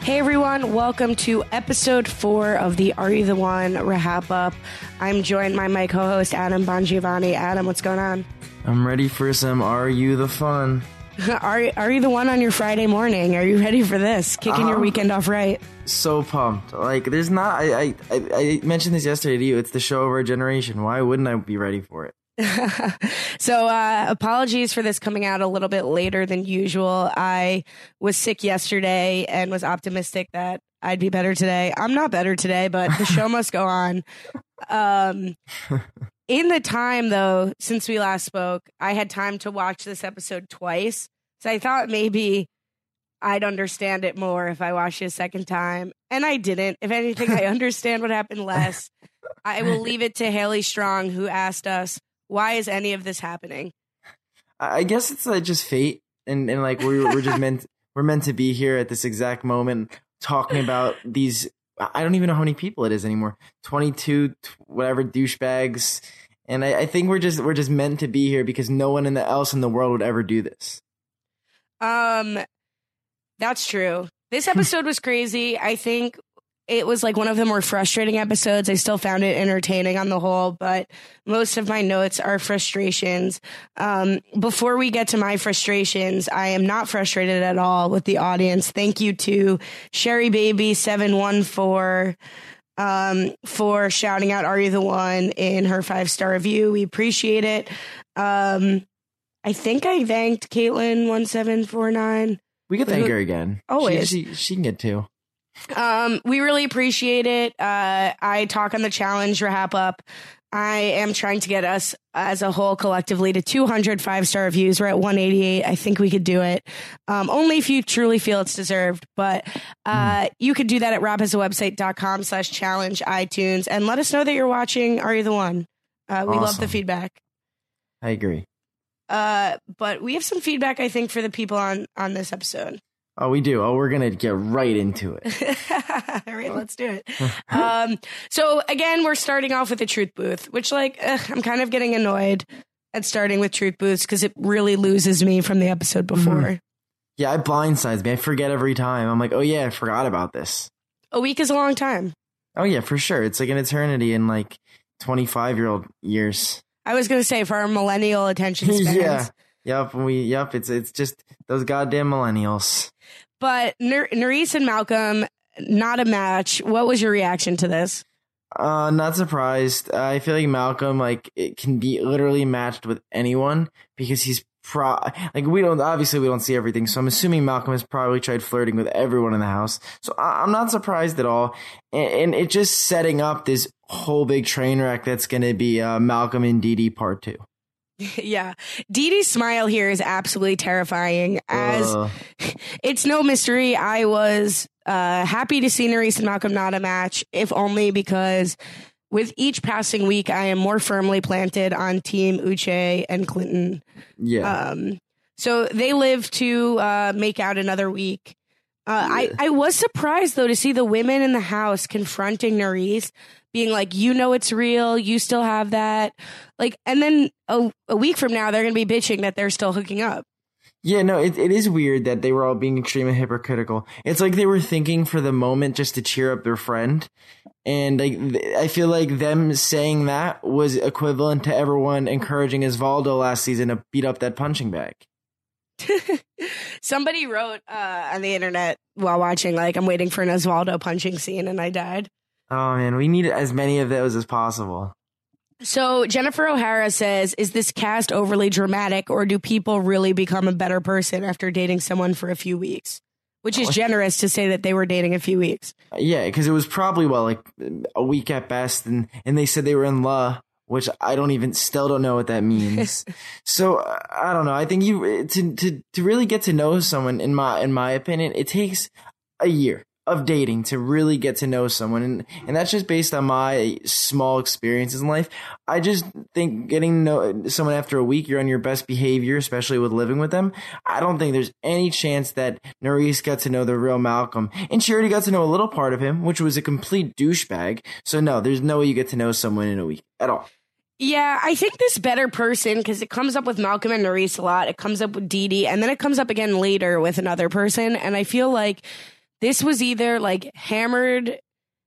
Hey everyone, welcome to episode 4 of the Are You the One Wrap Up. I'm joined by my co-host Adam Bongiovanni. Adam, what's going on? I'm ready for some Are You the Fun. Are you the one on your Friday morning? Are you ready for this? Kicking your weekend off right? So pumped. Like, there's not... I mentioned this yesterday to you. It's the show of our generation. Why wouldn't I be ready for it? So apologies for this coming out a little bit later than usual. I was sick yesterday and was optimistic that I'd be better today. I'm not better today, but the show must go on. In the time, though, since we last spoke, I had time to watch this episode twice. So I thought maybe I'd understand it more if I watched it a second time. And I didn't. If anything, I understand what happened less. I will leave it to Haley Strong, who asked us, why is any of this happening? I guess it's like just fate. And like we're just meant to be here at this exact moment talking about these. I don't even know how many people it is anymore. 22, whatever, douchebags. And I think we're just meant to be here because no one else in the world would ever do this. That's true. This episode was crazy. I think it was like one of the more frustrating episodes. I still found it entertaining on the whole, but most of my notes are frustrations. Before we get to my frustrations, I am not frustrated at all with the audience. Thank you to Sherry Baby 714 for shouting out Are You the One in her 5-star review. We appreciate it. I think I thanked Caitlin 1749. We could thank her again. Always. She can get 2. We really appreciate it. I talk on the challenge wrap up. I am trying to get us as a whole collectively to 200 5-star reviews. We're at 188. I think we could do it. Only if you truly feel it's deserved. But you could do that at rapasawebsite.com/challenge iTunes and let us know that you're watching Are You the One? We love the feedback. I agree. But we have some feedback, I think, for the people on this episode. Oh, we do. Oh, we're going to get right into it. All right, let's do it. So again, we're starting off with the truth booth, which I'm kind of getting annoyed at starting with truth booths because it really loses me from the episode before. Yeah, it blindsides me. I forget every time. I'm like, oh yeah, I forgot about this. A week is a long time. Oh yeah, for sure. It's like an eternity in like 25-year-old years. I was going to say for our millennial attention spans. Yeah. Yep. It's just those goddamn millennials. But Nurys and Malcolm, not a match. What was your reaction to this? Not surprised. I feel like Malcolm, it can be literally matched with anyone because he's we don't see everything. So I'm assuming Malcolm has probably tried flirting with everyone in the house. So I'm not surprised at all. And it just setting up this whole big train wreck that's going to be Malcolm and Dee Dee part 2. Yeah. Dee Dee's smile here is absolutely terrifying. As it's no mystery, I was happy to see Nurys and Malcolm not a match, if only because with each passing week, I am more firmly planted on Team Uche and Clinton. Yeah. So they live to make out another week. I was surprised, though, to see the women in the house confronting Nurys, being like, you know it's real, you still have that. And then a week from now, they're going to be bitching that they're still hooking up. Yeah, no, it is weird that they were all being extremely hypocritical. It's like they were thinking for the moment just to cheer up their friend. And I feel like them saying that was equivalent to everyone encouraging Osvaldo last season to beat up that punching bag. Somebody wrote on the internet while watching, I'm waiting for an Osvaldo punching scene, and I died. Oh, man, we need as many of those as possible. So Jennifer O'Hara says, is this cast overly dramatic, or do people really become a better person after dating someone for a few weeks? Which is generous to say that they were dating a few weeks. Yeah, because it was probably, a week at best, and they said they were in love, which I still don't know what that means. So, I don't know. I think to really get to know someone, in my opinion, it takes a year of dating to really get to know someone. And that's just based on my small experiences in life. I just think getting to know someone after a week, you're on your best behavior, especially with living with them. I don't think there's any chance that Nurys got to know the real Malcolm. And she already got to know a little part of him, which was a complete douchebag. So no, there's no way you get to know someone in a week at all. Yeah, I think this better person, because it comes up with Malcolm and Nurys a lot. It comes up with Dee Dee, and then it comes up again later with another person. And I feel like this was either like hammered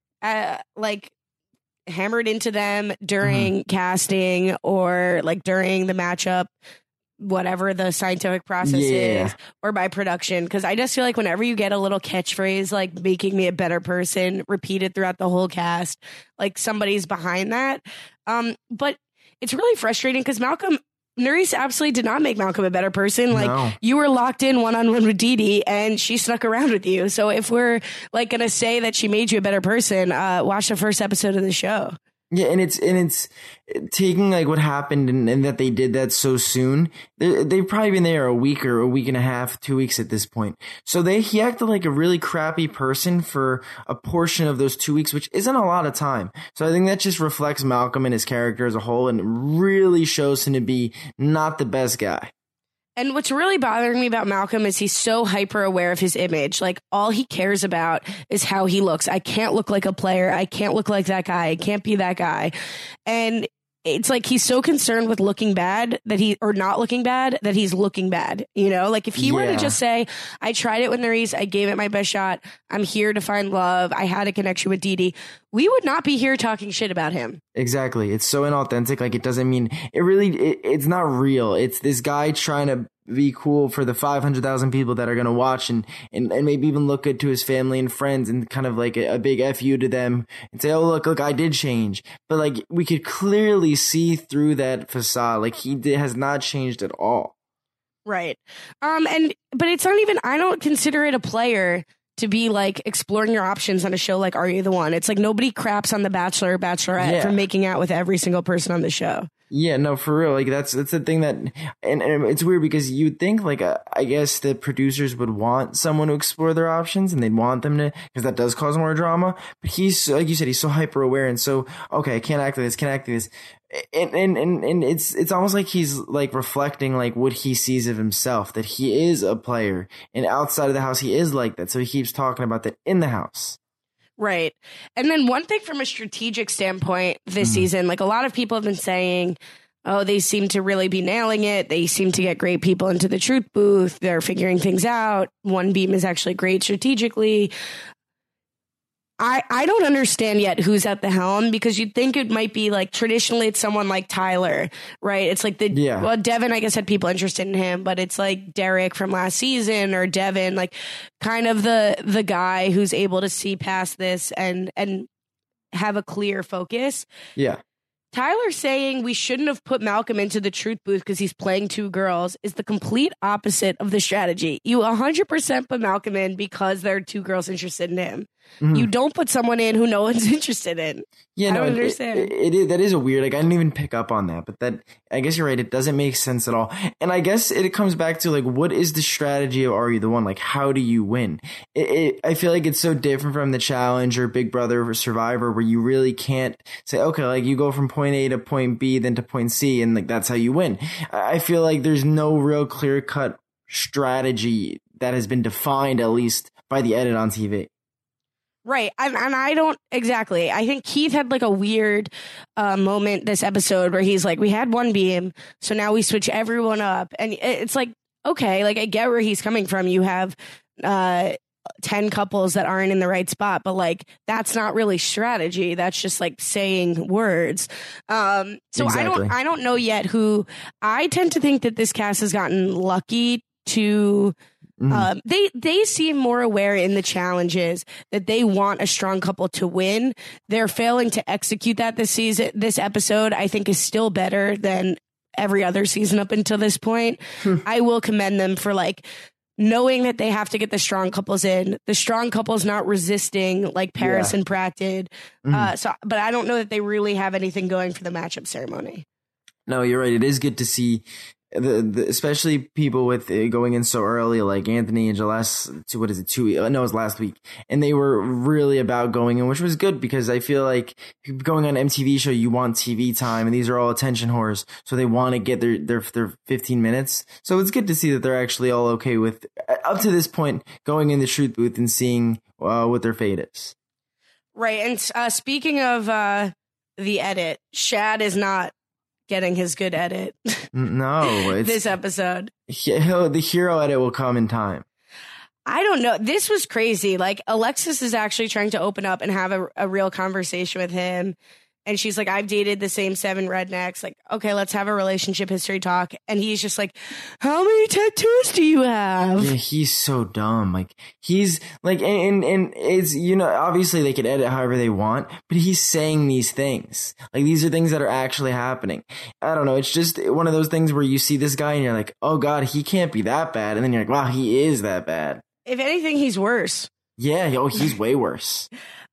into them during casting or like during the matchup, whatever the scientific process is, or by production. Because I just feel like whenever you get a little catchphrase like making me a better person repeated throughout the whole cast, like somebody's behind that. But it's really frustrating because Nerys absolutely did not make Malcolm a better person. Like, you were locked in one-on-one with Dee Dee, and she stuck around with you. So if we're like going to say that she made you a better person, watch the first episode of the show. Yeah, and it's taking like what happened and that they did that so soon. They've probably been there a week or a week and a half, 2 weeks at this point. So he acted like a really crappy person for a portion of those 2 weeks, which isn't a lot of time. So I think that just reflects Malcolm and his character as a whole and really shows him to be not the best guy. And what's really bothering me about Malcolm is he's so hyper aware of his image. Like, all he cares about is how he looks. I can't look like a player. I can't look like that guy. I can't be that guy. And it's like he's so concerned with looking bad or not looking bad that he's looking bad. You know, like if he were to just say, I tried it with Nerys, I gave it my best shot, I'm here to find love, I had a connection with Dee Dee, we would not be here talking shit about him. Exactly. It's so inauthentic. Like, it doesn't mean it's not real. It's this guy trying to be cool for the 500,000 people that are going to watch and maybe even look good to his family and friends and kind of like a big F you to them and say, oh, look, I did change. But like, we could clearly see through that facade. Like, he has not changed at all. Right. But it's not even, I don't consider it a player to be like exploring your options on a show like Are You the One? It's like nobody craps on The Bachelor or Bachelorette for making out with every single person on the show. Yeah, no, for real. Like, that's the thing that, and it's weird because you'd think like, I guess the producers would want someone to explore their options and they'd want them to, because that does cause more drama. But he's, like you said, he's so hyper aware and so, okay, I can't act like this, can't act like this. And it's almost like he's like reflecting like what he sees of himself, that he is a player and outside of the house, he is like that. So he keeps talking about that in the house. Right. And then one thing from a strategic standpoint this season, like a lot of people have been saying, oh, they seem to really be nailing it. They seem to get great people into the truth booth. They're figuring things out. One Beam is actually great strategically. I don't understand yet who's at the helm, because you'd think it might be like traditionally it's someone like Tyler, right? It's like well, Devin, I guess, had people interested in him, but it's like Derek from last season or Devin, like kind of the guy who's able to see past this and have a clear focus. Yeah. Tyler saying we shouldn't have put Malcolm into the truth booth because he's playing two girls is the complete opposite of the strategy. You 100% put Malcolm in because there are two girls interested in him. You don't put someone in who no one's interested in. Yeah, I don't understand. It is, that is a weird, like, I didn't even pick up on that, but that, I guess you're right. It doesn't make sense at all. And I guess it comes back to like, what is the strategy of Are You the One? Like, how do you win? I feel like it's so different from the Challenge or Big Brother or Survivor, where you really can't say, okay, like you go from point A to point B, then to point C, and like, that's how you win. I feel like there's no real clear cut strategy that has been defined, at least by the edit on TV. Right. And I don't exactly. I think Keith had like a weird moment this episode where he's like, we had one beam, so now we switch everyone up. And it's like, okay, like I get where he's coming from. You have 10 couples that aren't in the right spot, but like that's not really strategy. That's just like saying words. So exactly. I don't know yet who. I tend to think that this cast has gotten lucky to they seem more aware in the challenges that they want a strong couple to win. They're failing to execute that this season. This episode, I think, is still better than every other season up until this point. I will commend them for like knowing that they have to get the strong couples in. The strong couples not resisting like Paris and Pratt did. But I don't know that they really have anything going for the matchup ceremony. No, you're right. It is good to see the especially people with going in so early, like Anthony and Jaless, it was last week, and they were really about going in, which was good, because I feel like going on an MTV show, you want TV time, and these are all attention whores, so they want to get their 15 minutes. So it's good to see that they're actually all okay with, up to this point, going in the truth booth and seeing what their fate is. Right, and speaking of the edit, Shad is not getting his good edit. No, this episode. The hero edit will come in time. I don't know. This was crazy. Like, Alexis is actually trying to open up and have a real conversation with him. And she's like, I've dated the same 7 rednecks. Like, okay, let's have a relationship history talk. And he's just like, how many tattoos do you have? Yeah, he's so dumb. Like, he's like, and it's, you know, obviously they could edit however they want, but he's saying these things. Like, these are things that are actually happening. I don't know. It's just one of those things where you see this guy and you're like, oh God, he can't be that bad. And then you're like, wow, he is that bad. If anything, he's worse. Yeah. Oh, he's way worse.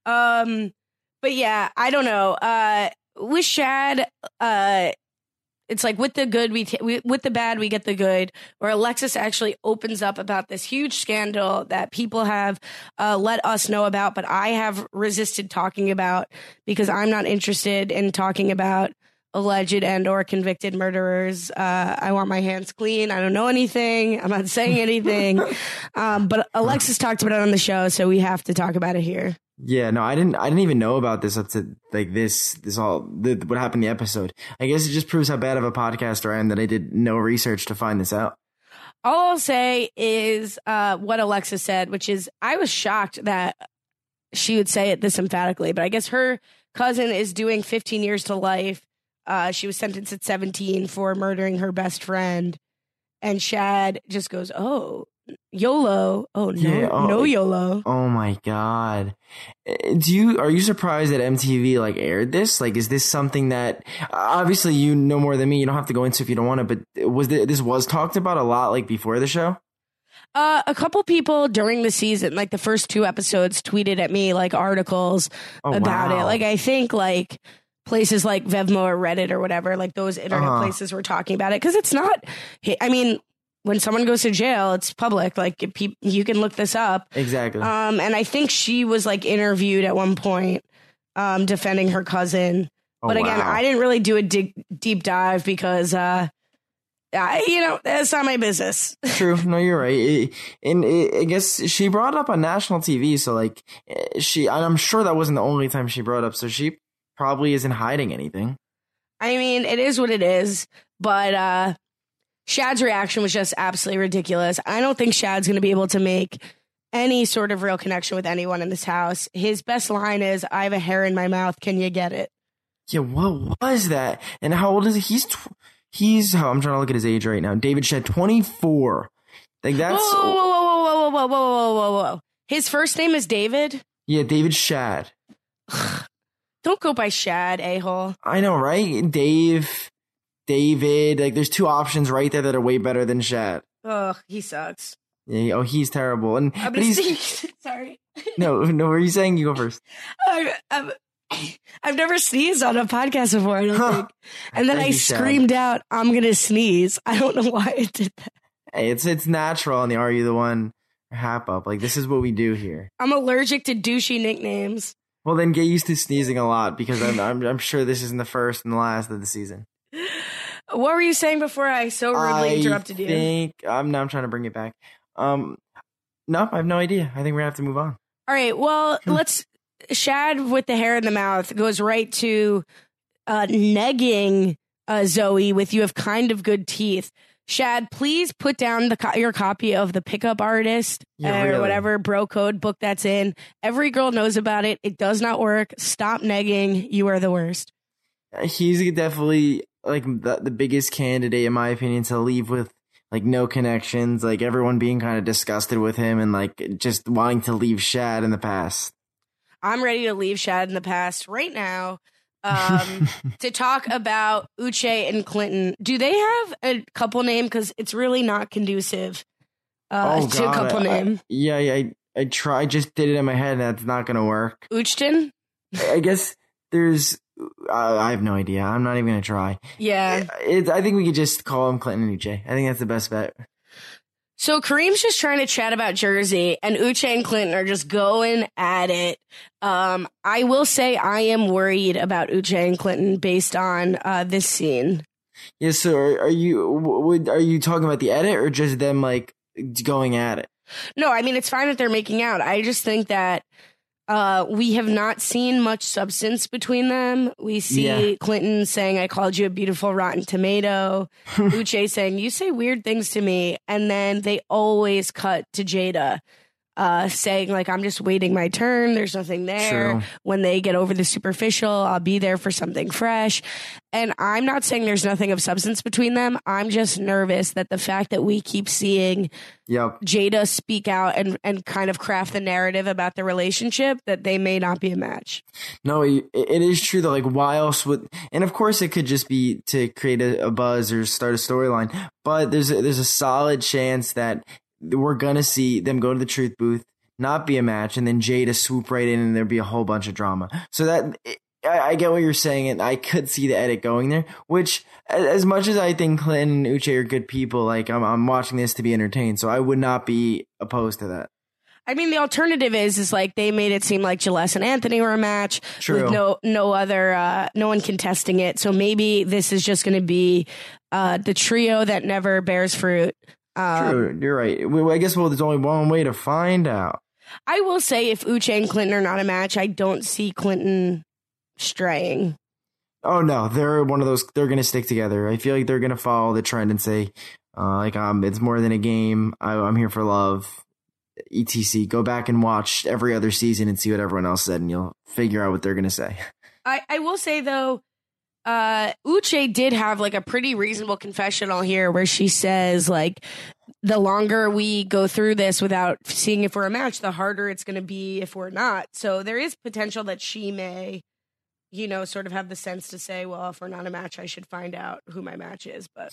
But yeah, I don't know. With Shad, it's like with the good, with the bad, we get the good. Where Alexis actually opens up about this huge scandal that people have let us know about, but I have resisted talking about because I'm not interested in talking about alleged and or convicted murderers. I want my hands clean. I don't know anything. I'm not saying anything. But Alexis talked about it on the show, so we have to talk about it here. Yeah, no, I didn't even know about this up to like what happened in the episode. I guess it just proves how bad of a podcaster I am that I did no research to find this out. All I'll say is what Alexis said, which is I was shocked that she would say it this emphatically, but I guess her cousin is doing 15 years to life. She was sentenced at 17 for murdering her best friend. And Shad just goes, oh, YOLO. Oh, no, yeah, no YOLO. Oh, my God. Are you surprised that MTV like aired this? Like, is this something that obviously you know more than me? You don't have to go into if you don't want to. But this was talked about a lot like before the show? A couple people during the season, like the first 2 episodes, tweeted at me like articles about it. Like, I think like places like Vevmo or Reddit or whatever, like those internet places were talking about it. Because it's not, I mean, when someone goes to jail, it's public. Like you can look this up. Exactly. And I think she was like interviewed at one point defending her cousin. But again, I didn't really do a deep dive because, that's not my business. True. No, you're right. I guess she brought it up on national TV. So like I'm sure that wasn't the only time she brought it up. So she probably isn't hiding anything. I mean, it is what it is. But, Shad's reaction was just absolutely ridiculous. I don't think Shad's going to be able to make any sort of real connection with anyone in this house. His best line is, I have a hair in my mouth. Can you get it? Yeah, what was that? And how old is he? I'm trying to look at his age right now. David Shad, 24. Like that's... Whoa. His first name is David? Yeah, David Shad. Don't go by Shad, a-hole. I know, right? David, like there's 2 options right there that are way better than Shad. Ugh, he sucks. Yeah, he's terrible. And I'm gonna sneeze. Sorry. No, what are you saying? You go first. I've never sneezed on a podcast before, I don't think. And then I screamed out, I'm gonna sneeze. I don't know why I did that. Hey, it's natural on the Are You the One Hap Up. Like, this is what we do here. I'm allergic to douchey nicknames. Well, then get used to sneezing a lot because I'm sure this isn't the first and the last of the season. What were you saying before I so rudely interrupted you? I'm trying to bring it back. No, I have no idea. I think we're gonna have to move on. All right. Well, Shad with the hair in the mouth goes right to negging Zoe with you have kind of good teeth. Shad, please put down your copy of The Pickup Artist or whatever bro code book that's in. Every girl knows about it. It does not work. Stop negging. You are the worst. He's definitely like the biggest candidate, in my opinion, to leave with like no connections, like everyone being kind of disgusted with him and like just wanting to leave Shad in the past. I'm ready to leave Shad in the past right now to talk about Uche and Clinton. Do they have a couple name? Because it's really not conducive to a couple name. I just did it in my head and that's not going to work. Uchton? I guess there's... I have no idea. I'm not even going to try. Yeah. I think we could just call him Clinton and Uche. I think that's the best bet. So Kareem's just trying to chat about Jersey, and Uche and Clinton are just going at it. I will say I am worried about Uche and Clinton based on this scene. Yeah, so are you talking about the edit or just them, like, going at it? No, I mean, it's fine that they're making out. I just think that We have not seen much substance between them. We see Clinton saying, I called you a beautiful rotten tomato. Uche saying, you say weird things to me. And then they always cut to Jada saying, like, I'm just waiting my turn. There's nothing there. True. When they get over the superficial, I'll be there for something fresh. And I'm not saying there's nothing of substance between them. I'm just nervous that the fact that we keep seeing Jada speak out and kind of craft the narrative about the relationship, that they may not be a match. No, it is true though. Like, why else would? And of course, it could just be to create a buzz or start a storyline. But there's a solid chance that we're gonna see them go to the truth booth, not be a match, and then Jada swoop right in, and there'll be a whole bunch of drama. So that I get what you're saying, and I could see the edit going there. Which, as much as I think Clinton and Uche are good people, like I'm watching this to be entertained, so I would not be opposed to that. I mean, the alternative is like they made it seem like Jaless and Anthony were a match. True. With no one contesting it. So maybe this is just going to be the trio that never bears fruit. True, you're right. I guess there's only one way to find out. I will say, if Uche and Clinton are not a match, I don't see Clinton straying. Oh no, they're one of those. They're gonna stick together. I feel like they're gonna follow the trend and say, it's more than a game. I'm here for love. etc. Go back and watch every other season and see what everyone else said, and you'll figure out what they're gonna say. I will say though, Uche did have like a pretty reasonable confessional here where she says, like, the longer we go through this without seeing if we're a match, the harder it's going to be if we're not. So there is potential that she may, sort of have the sense to say, well, if we're not a match, I should find out who my match is. But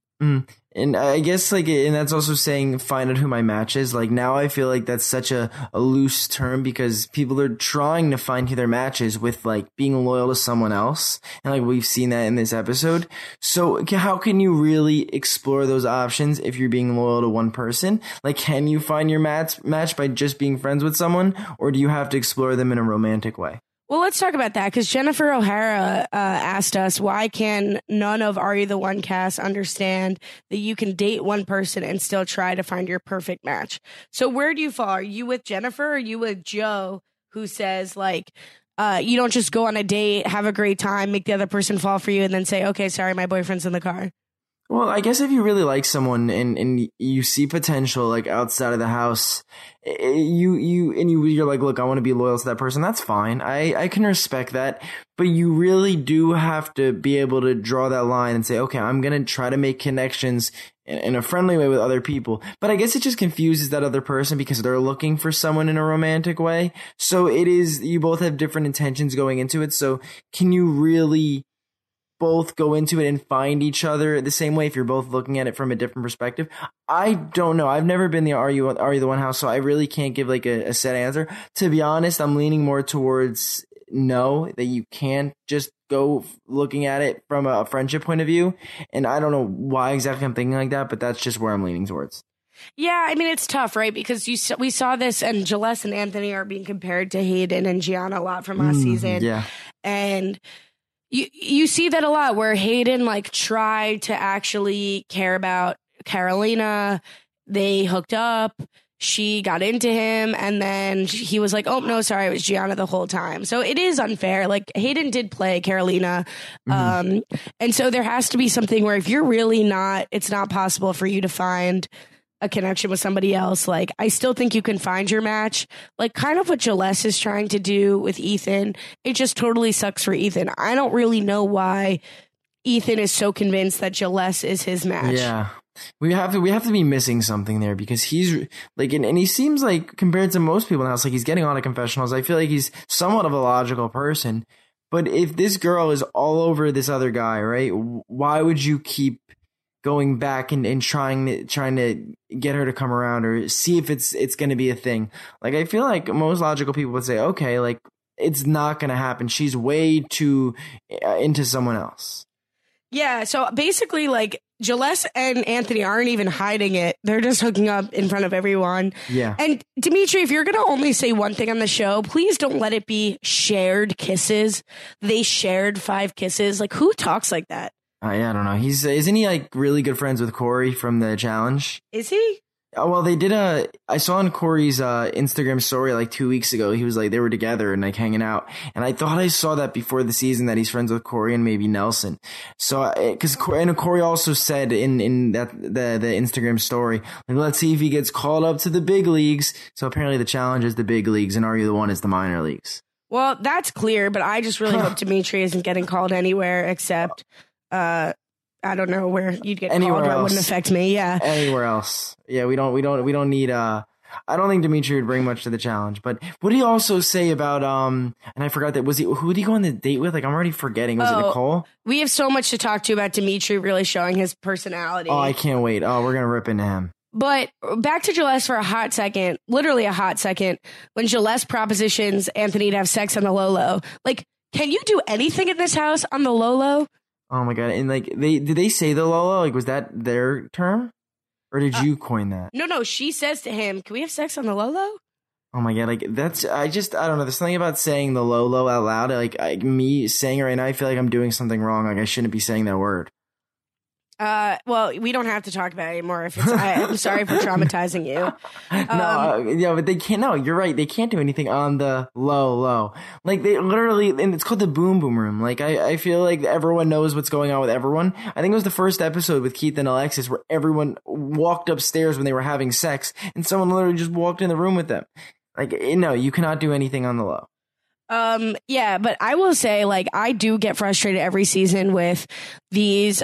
and I guess and that's also saying find out who my match is. Like, now I feel like that's such a loose term because people are trying to find who their match is with like being loyal to someone else. And like we've seen that in this episode. So how can you really explore those options if you're being loyal to one person? Like, can you find your match by just being friends with someone, or do you have to explore them in a romantic way? Well, let's talk about that, because Jennifer O'Hara asked us, why can none of Are You the One cast understand that you can date one person and still try to find your perfect match? So where do you fall? Are you with Jennifer, or are you with Joe, who says, like, you don't just go on a date, have a great time, make the other person fall for you, and then say, okay, sorry, my boyfriend's in the car? Well, I guess if you really like someone and you see potential like outside of the house, you're like, look, I want to be loyal to that person. That's fine. I can respect that, but you really do have to be able to draw that line and say, okay, I'm gonna try to make connections in a friendly way with other people. But I guess it just confuses that other person because they're looking for someone in a romantic way. So you both have different intentions going into it. So can you really both go into it and find each other the same way if you're both looking at it from a different perspective? I don't know. I've never been the Are You the One house, so I really can't give like a set answer. To be honest, I'm leaning more towards no, that you can't just go looking at it from a friendship point of view. And I don't know why exactly I'm thinking like that, but that's just where I'm leaning towards. Yeah, I mean, it's tough, right? Because we saw this, and Jaless and Anthony are being compared to Hayden and Gianna a lot from last season. Yeah. And you see that a lot, where Hayden like tried to actually care about Carolina. They hooked up. She got into him, and then he was like, oh, no, sorry, it was Gianna the whole time. So it is unfair. Like, Hayden did play Carolina. And so there has to be something where if you're really it's not possible for you to find a connection with somebody else. Like, I still think you can find your match, like kind of what Jaless is trying to do with Ethan. It just totally sucks for Ethan. I don't really know why Ethan is so convinced that Jaless is his match. Yeah. We have to be missing something there, because he's like, and he seems like, compared to most people in the house, like he's getting on to confessionals. I feel like he's somewhat of a logical person, but if this girl is all over this other guy, right? Why would you keep going back and trying to get her to come around or see if it's going to be a thing? Like, I feel like most logical people would say, okay, like, it's not going to happen. She's way too into someone else. Yeah. So basically, like, Jaless and Anthony aren't even hiding it. They're just hooking up in front of everyone. Yeah. And Dimitri, if you're going to only say one thing on the show, please don't let it be shared kisses. They shared 5 kisses. Like, who talks like that? Yeah, I don't know. Isn't he like really good friends with Corey from the challenge? Is he? Well, they did I saw on Corey's Instagram story like 2 weeks ago. He was like, they were together and like hanging out. And I thought I saw that before the season that he's friends with Corey and maybe Nelson. So, cause Corey also said in that, the Instagram story, like, let's see if he gets called up to the big leagues. So apparently the challenge is the big leagues and Are You the One is the minor leagues. Well, that's clear, but I just really hope Dimitri isn't getting called anywhere except, I don't know where you'd get Anywhere called where it else. wouldn't affect me. Yeah. Anywhere else. Yeah, we don't need, I don't think Dimitri would bring much to the challenge, but what did he also say about, and I forgot that, who did he go on the date with? Like, I'm already forgetting. Was it Nicole? We have so much to talk to about Dimitri really showing his personality. Oh, I can't wait. Oh, we're going to rip into him. But back to Gillespie for a hot second, literally a hot second, when Gillespie propositions Anthony to have sex on the low. Like, can you do anything in this house on the low? Oh my God. And like, did they say the Lolo? Like, was that their term? Or did you coin that? No. She says to him, can we have sex on the low? Oh my God. Like, I don't know. There's something about saying the Lolo out loud. Like, me saying it right now, I feel like I'm doing something wrong. Like, I shouldn't be saying that word. Well, we don't have to talk about it anymore. I'm sorry for traumatizing you. But they can't. No, you're right. They can't do anything on the low. Like, they literally, and it's called the boom boom room. Like, I feel like everyone knows what's going on with everyone. I think it was the first episode with Keith and Alexis where everyone walked upstairs when they were having sex, and someone literally just walked in the room with them. Like, no, you cannot do anything on the low. Yeah, but I will say, like, I do get frustrated every season with these,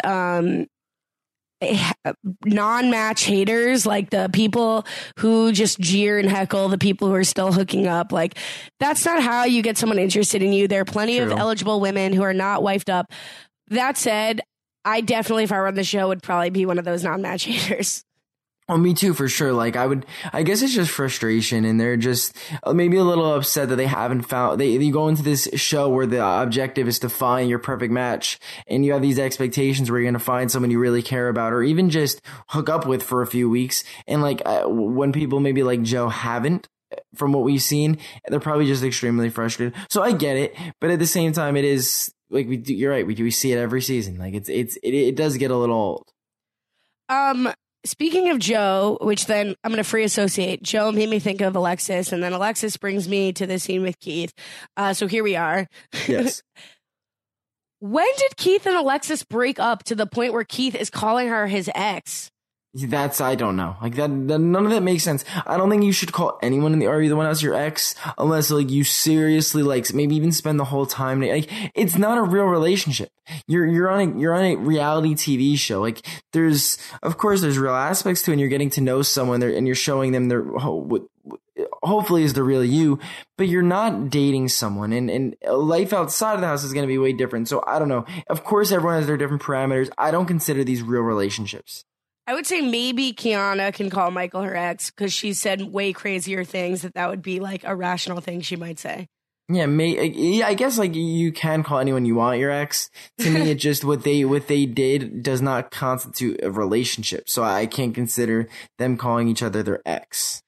non-match haters, like the people who just jeer and heckle the people who are still hooking up. Like, that's not how you get someone interested in you. There are plenty of eligible women who are not wifed up. That said, I definitely, if I run the show, would probably be one of those non-match haters. Oh, me too, for sure. Like, I guess it's just frustration, and they're just maybe a little upset that they haven't found, you go into this show where the objective is to find your perfect match, and you have these expectations where you're going to find someone you really care about, or even just hook up with for a few weeks. And like, when people maybe like Joe haven't, from what we've seen, they're probably just extremely frustrated. So I get it, but at the same time, it is like, you're right. We see it every season. Like, it does get a little old. Speaking of Joe, which then I'm going to free associate, Joe made me think of Alexis, and then Alexis brings me to the scene with Keith. So here we are. Yes. When did Keith and Alexis break up to the point where Keith is calling her his ex? I don't know. Like, that none of that makes sense. I don't think you should call anyone in the Are You the One as your ex unless like you seriously like maybe even spend the whole time. Like, it's not a real relationship. You're on a reality TV show. Like, of course there's real aspects to it, and you're getting to know someone there, and you're showing them what hopefully is the real you, but you're not dating someone, and life outside of the house is going to be way different. So I don't know. Of course everyone has their different parameters. I don't consider these real relationships. I would say maybe Kiana can call Michael her ex because she said way crazier things that would be like a rational thing she might say. Yeah, I guess like you can call anyone you want your ex. To me, it just what they did does not constitute a relationship. So I can't consider them calling each other their ex.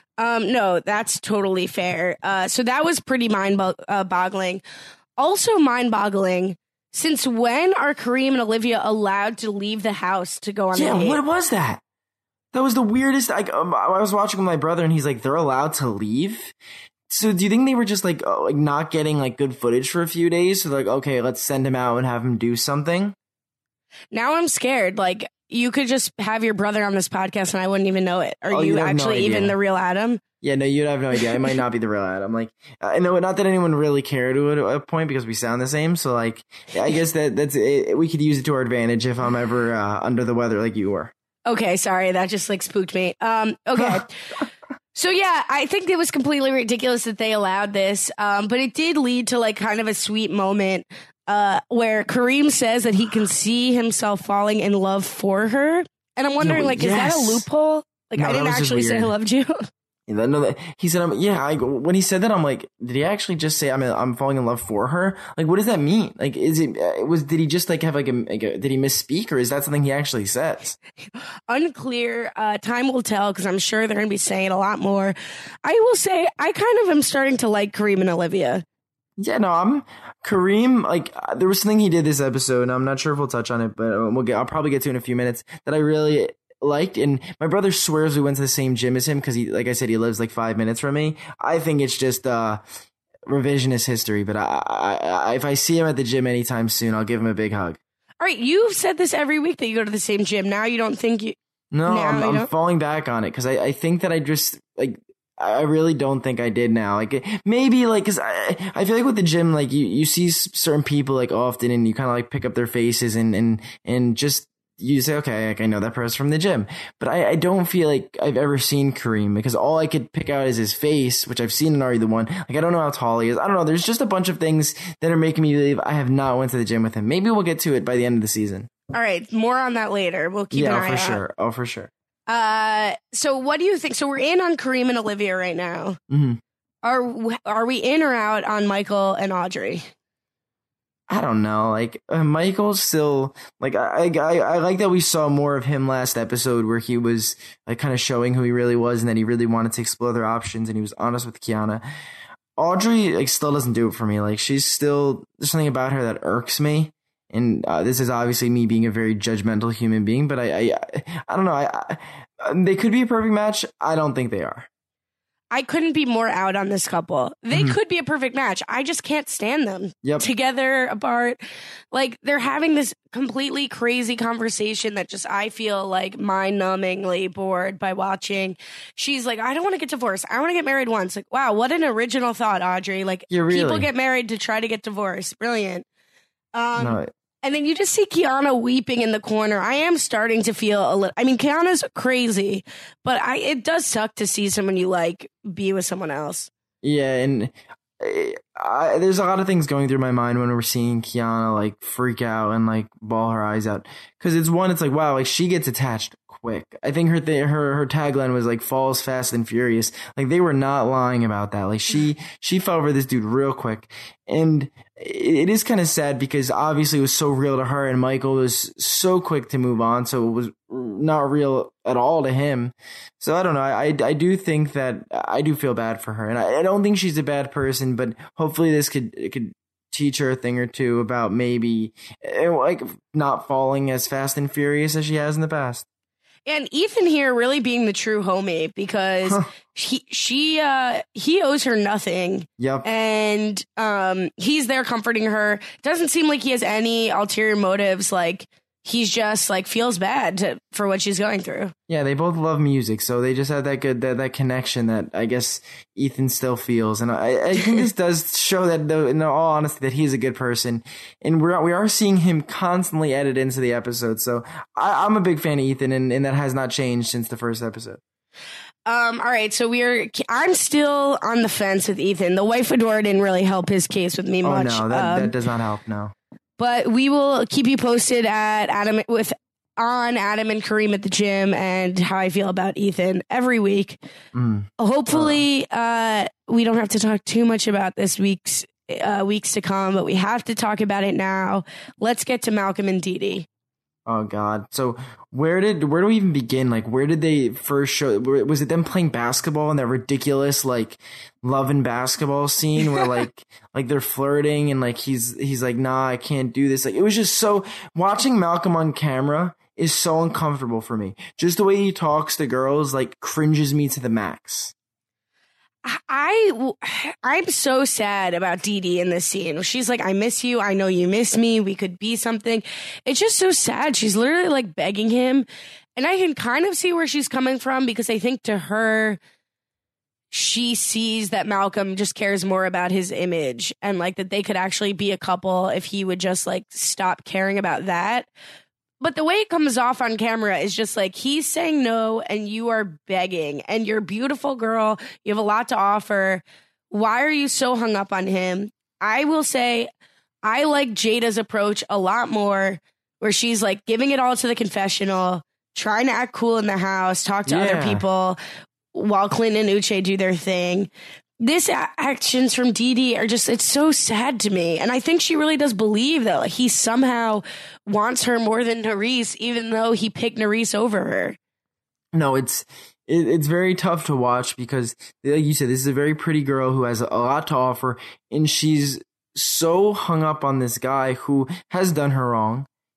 No, that's totally fair. So that was pretty mind-boggling. Also mind-boggling. Since when are Kareem and Olivia allowed to leave the house to go on a date? Yeah, what was that? That was the weirdest. I was watching with my brother, and he's like, they're allowed to leave? So do you think they were just like not getting like good footage for a few days? So they're like, okay, let's send him out and have him do something? Now I'm scared. Like, you could just have your brother on this podcast and I wouldn't even know it. Are you actually even the real Adam? Yeah, no, you'd have no idea. I might not be the real Adam. Like, I know, not that anyone really cared at a point because we sound the same. So, like, I guess that's it. We could use it to our advantage if I'm ever under the weather like you were. Okay, sorry, that just like spooked me. Okay. So yeah, I think it was completely ridiculous that they allowed this, but it did lead to like kind of a sweet moment where Kareem says that he can see himself falling in love for her, and I'm wondering, like, is that a loophole? Like, no, I didn't actually say I loved you. No, he said, when he said that, I'm like, did he actually just say, I'm falling in love for her? Like, what does that mean? Like, did he just like have did he misspeak, or is that something he actually says? Unclear. Time will tell, because I'm sure they're going to be saying a lot more. I will say, I kind of am starting to like Kareem and Olivia. Yeah, no, Kareem, like, there was something he did this episode, and I'm not sure if we'll touch on it, but I'll probably get to it in a few minutes, that I really liked, and my brother swears we went to the same gym as him because he, like I said, he lives like 5 minutes from me. I think it's just revisionist history, but I if I see him at the gym anytime soon, I'll give him a big hug. All right, you've said this every week that you go to the same gym. Now you don't think you... No, I'm falling back on it because I think that I just, like, I really don't think I did now. Like, maybe, like, because I feel like with the gym, like, you see certain people, like, often, and you kind of, like, pick up their faces and just, you say, okay, like, I know that person from the gym. But I don't feel like I've ever seen Kareem because all I could pick out is his face, which I've seen in Are You the One. Like, I don't know how tall he is. I don't know. There's just a bunch of things that are making me believe I have not went to the gym with him. Maybe we'll get to it by the end of the season. All right, more on that later. We'll keep an eye out. Sure. Oh, for sure. So what do you think? So we're in on Kareem and Olivia right now. Mm-hmm. Are we in or out on Michael and Audrey? I don't know. Like, Michael's still, like, I like that we saw more of him last episode where he was, like, kind of showing who he really was and that he really wanted to explore their options and he was honest with Kiana. Audrey, like, still doesn't do it for me. Like, she's still, there's something about her that irks me. And this is obviously me being a very judgmental human being, but I don't know. They could be a perfect match. I don't think they are. I couldn't be more out on this couple. They could be a perfect match. I just can't stand them together, apart. Like, they're having this completely crazy conversation that just, I feel like mind-numbingly bored by watching. She's like, I don't want to get divorced. I want to get married once. Like, wow, what an original thought, Audrey. Like, people get married to try to get divorced. Brilliant. No. And then you just see Kiana weeping in the corner. I am starting to feel a little... I mean, Kiana's crazy, but it does suck to see someone you like be with someone else. Yeah, and there's a lot of things going through my mind when we're seeing Kiana, like, freak out and, like, bawl her eyes out. Because it's like, wow, like, she gets attached quick. I think her tagline was, like, falls fast and furious. Like, they were not lying about that. Like, she fell for this dude real quick. And it is kind of sad because obviously it was so real to her and Michael was so quick to move on. So it was not real at all to him. So I don't know. I do think that I do feel bad for her and I don't think she's a bad person, but hopefully this could teach her a thing or two about maybe like not falling as fast and furious as she has in the past. And Ethan here really being the true homie because he owes her nothing. Yep. And he's there comforting her. Doesn't seem like he has any ulterior motives. Like, he's just like feels bad for what she's going through. Yeah, they both love music, so they just have that connection that I guess Ethan still feels, and I think this does show that, though, in all honesty, that he's a good person, and we are seeing him constantly edit into the episode. So I'm a big fan of Ethan, and that has not changed since the first episode. All right, so I'm still on the fence with Ethan. The wife adore didn't really help his case with me much. Oh no, that does not help. No. But we will keep you posted on Adam and Kareem at the gym and how I feel about Ethan every week. Hopefully, we don't have to talk too much about this weeks to come, but we have to talk about it now. Let's get to Malcolm and Dee Dee. Oh God! So where do we even begin? Like, where did they first show? Was it them playing basketball in that ridiculous like love and basketball scene where like they're flirting and like he's like, nah, I can't do this. Like, it was just so, watching Malcolm on camera is so uncomfortable for me. Just the way he talks to girls like cringes me to the max. I'm so sad about Dee Dee in this scene. She's like, I miss you. I know you miss me. We could be something. It's just so sad. She's literally like begging him. And I can kind of see where she's coming from because I think to her, she sees that Malcolm just cares more about his image and like that they could actually be a couple if he would just like stop caring about that. But the way it comes off on camera is just like he's saying no and you are begging and you're a beautiful girl. You have a lot to offer. Why are you so hung up on him? I will say I like Jada's approach a lot more where she's like giving it all to the confessional, trying to act cool in the house, talk to other people while Clint and Uche do their thing. This actions from Dee Dee are just, it's so sad to me. And I think she really does believe that like, he somehow wants her more than Nerys, even though he picked Nerys over her. No, it's very tough to watch because, like you said, this is a very pretty girl who has a lot to offer. And she's so hung up on this guy who has done her wrong.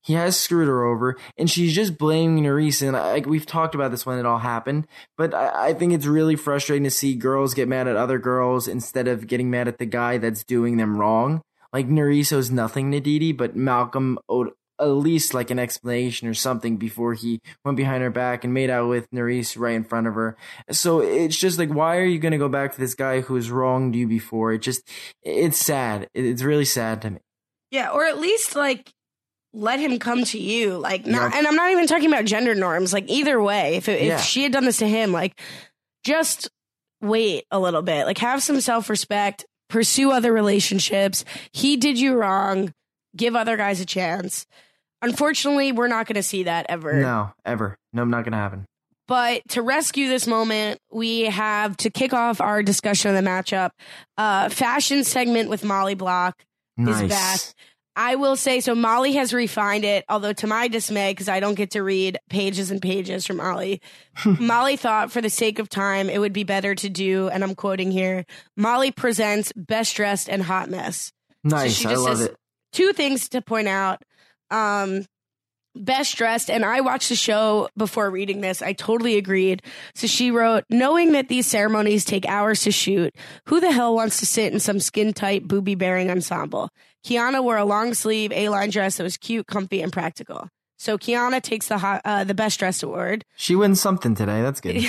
He has screwed her over, and she's just blaming Nurys. And we've talked about this when it all happened, but I think it's really frustrating to see girls get mad at other girls instead of getting mad at the guy that's doing them wrong. Like, Nurys owes nothing to Didi, but Malcolm owed at least like an explanation or something before he went behind her back and made out with Nurys right in front of her. So it's just like, why are you going to go back to this guy who has wronged you before? It's sad. It's really sad to me. Yeah, or at least like let him come to you. Like, not, Yep. and I'm not even talking about gender norms. Like, either way, if she had done this to him, like, just wait a little bit. Like, have some self-respect, pursue other relationships. He did you wrong. Give other guys a chance. Unfortunately, we're not going to see that ever. No, ever. No, not going to happen. But to rescue this moment, we have to kick off our discussion of the matchup. Fashion segment with Molly Block is back. I will say, so Molly has refined it, although to my dismay, because I don't get to read pages and pages from Molly. Molly thought for the sake of time, it would be better to do, and I'm quoting here, Molly presents Best Dressed and Hot Mess. Nice, So I love it. Two things to point out. Best Dressed, and I watched the show before reading this. I totally agreed. So she wrote, knowing that these ceremonies take hours to shoot, who the hell wants to sit in some skin-tight, booby-bearing ensemble? Kiana wore a long-sleeve A-line dress that was cute, comfy, and practical. So Kiana takes the Best Dressed award. She wins something today. That's good.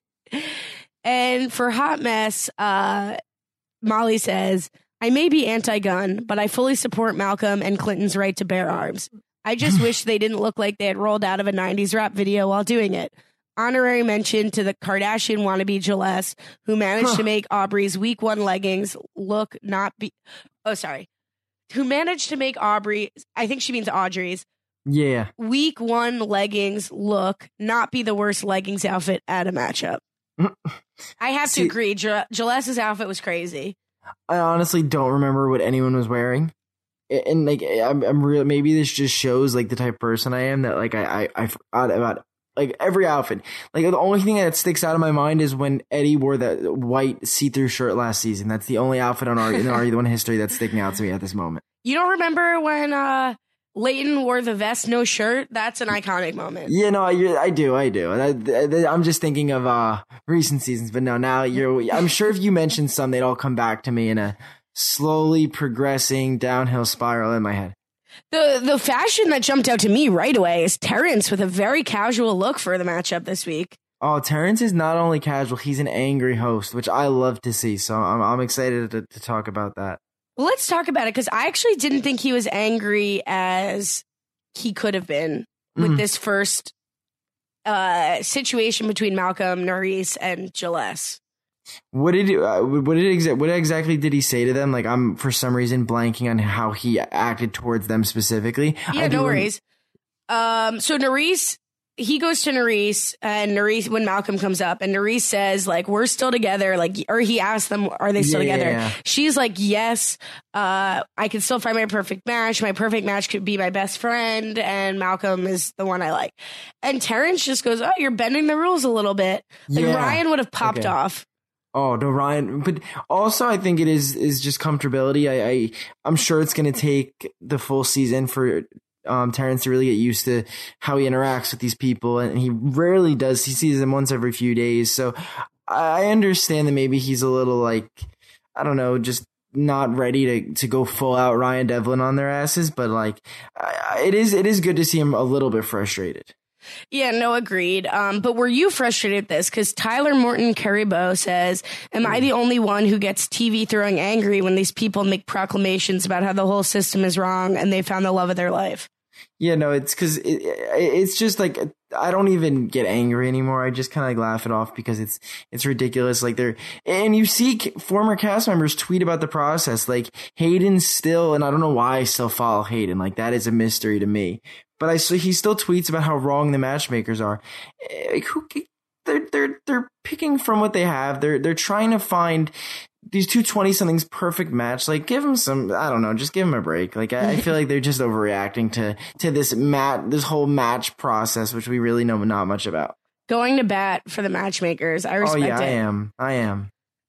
And for Hot Mess, Molly says, I may be anti-gun, but I fully support Malcolm and Clinton's right to bear arms. I just wish they didn't look like they had rolled out of a 90s rap video while doing it. Honorary mention to the Kardashian wannabe Gillespie, who managed to make Aubrey's week 1 leggings look not be... Oh, sorry. Who managed to make Aubrey... I think she means Audrey's. Yeah. Week 1 leggings look not be the worst leggings outfit at a matchup. I have to agree. Gillespie's outfit was crazy. I honestly don't remember what anyone was wearing. And like, I'm real. Maybe this just shows like the type of person I am, that like I forgot about like every outfit. Like, the only thing that sticks out of my mind is when Eddie wore that white see-through shirt last season. That's the only outfit in Are You the One history that's sticking out to me at this moment. You don't remember when Leighton wore the vest, no shirt? That's an iconic moment. Yeah, no, I do. I'm just thinking of recent seasons, but no, now I'm sure if you mentioned some, they'd all come back to me in a slowly progressing downhill spiral in my head. The fashion that jumped out to me right away is Terrence with a very casual look for the matchup this week. Oh, Terrence is not only casual, he's an angry host, which I love to see. So I'm excited to talk about that. Well, let's talk about it, because I actually didn't think he was angry as he could have been with this first situation between Malcolm, Nurys, and Gillespie. What exactly did he say to them? Like, I'm for some reason blanking on how he acted towards them specifically. Yeah, no worries. So Nurys, he goes to Nurys, and Nurys, when Malcolm comes up, and Nurys says, like, we're still together, like, or he asks them, are they still together? Yeah. She's like, yes, I can still find my perfect match. My perfect match could be my best friend, and Malcolm is the one I like. And Terrence just goes, oh, you're bending the rules a little bit. Like, Yeah. Ryan would have popped off. Oh, no, Ryan. But also, I think it is just comfortability. I'm sure it's going to take the full season for Terrence to really get used to how he interacts with these people. And he rarely does. He sees them once every few days. So I understand that maybe he's a little like, I don't know, just not ready to go full out Ryan Devlin on their asses. But like, it is good to see him a little bit frustrated. Yeah, no, agreed. But were you frustrated at this? Because Tyler Morton Caribou says, am I the only one who gets TV throwing angry when these people make proclamations about how the whole system is wrong and they found the love of their life? Yeah, no, it's because it's just like, I don't even get angry anymore. I just kind of like laugh it off because it's ridiculous. Like, and you see former cast members tweet about the process. Like, Hayden still, and I don't know why I still follow Hayden. Like, that is a mystery to me. But he still tweets about how wrong the matchmakers are. Like, they're picking from what they have. They're trying to find these two 20-somethings perfect match. Like, give them some, I don't know, just give them a break. Like, I feel like they're just overreacting to this whole match process, which we really know not much about. Going to bat for the matchmakers. I respect it. I am.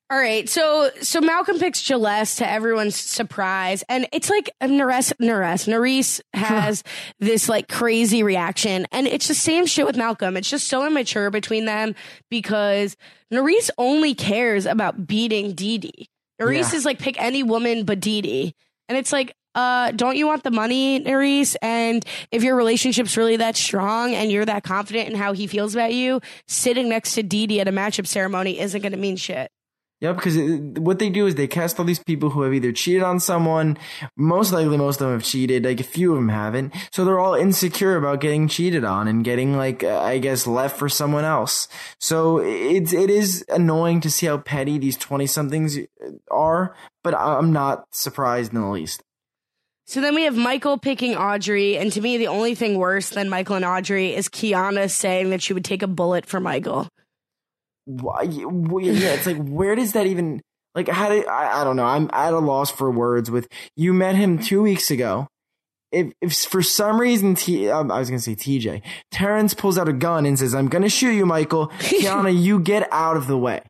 All right, so Malcolm picks Celeste to everyone's surprise, and it's like Nerys has this like crazy reaction, and it's the same shit with Malcolm. It's just so immature between them because Nerys only cares about beating Dee. Nerys is like, pick any woman but Dee, and it's like, don't you want the money, Nerys? And if your relationship's really that strong and you're that confident in how he feels about you, sitting next to Dee at a matchup ceremony isn't going to mean shit. Yeah, because what they do is they cast all these people who have either cheated on someone. Most likely, most of them have cheated. Like, a few of them haven't. So they're all insecure about getting cheated on and getting, like, I guess, left for someone else. So it is annoying to see how petty these 20-somethings are, but I'm not surprised in the least. So then we have Michael picking Audrey, and to me, the only thing worse than Michael and Audrey is Kiana saying that she would take a bullet for Michael. Why? Yeah, it's like, where does that even, like, how did, I don't know. I'm at a loss for words with, you met him 2 weeks ago. If for some reason, I was going to say TJ, Terrence pulls out a gun and says, I'm going to shoot you, Michael. Kiana, you get out of the way.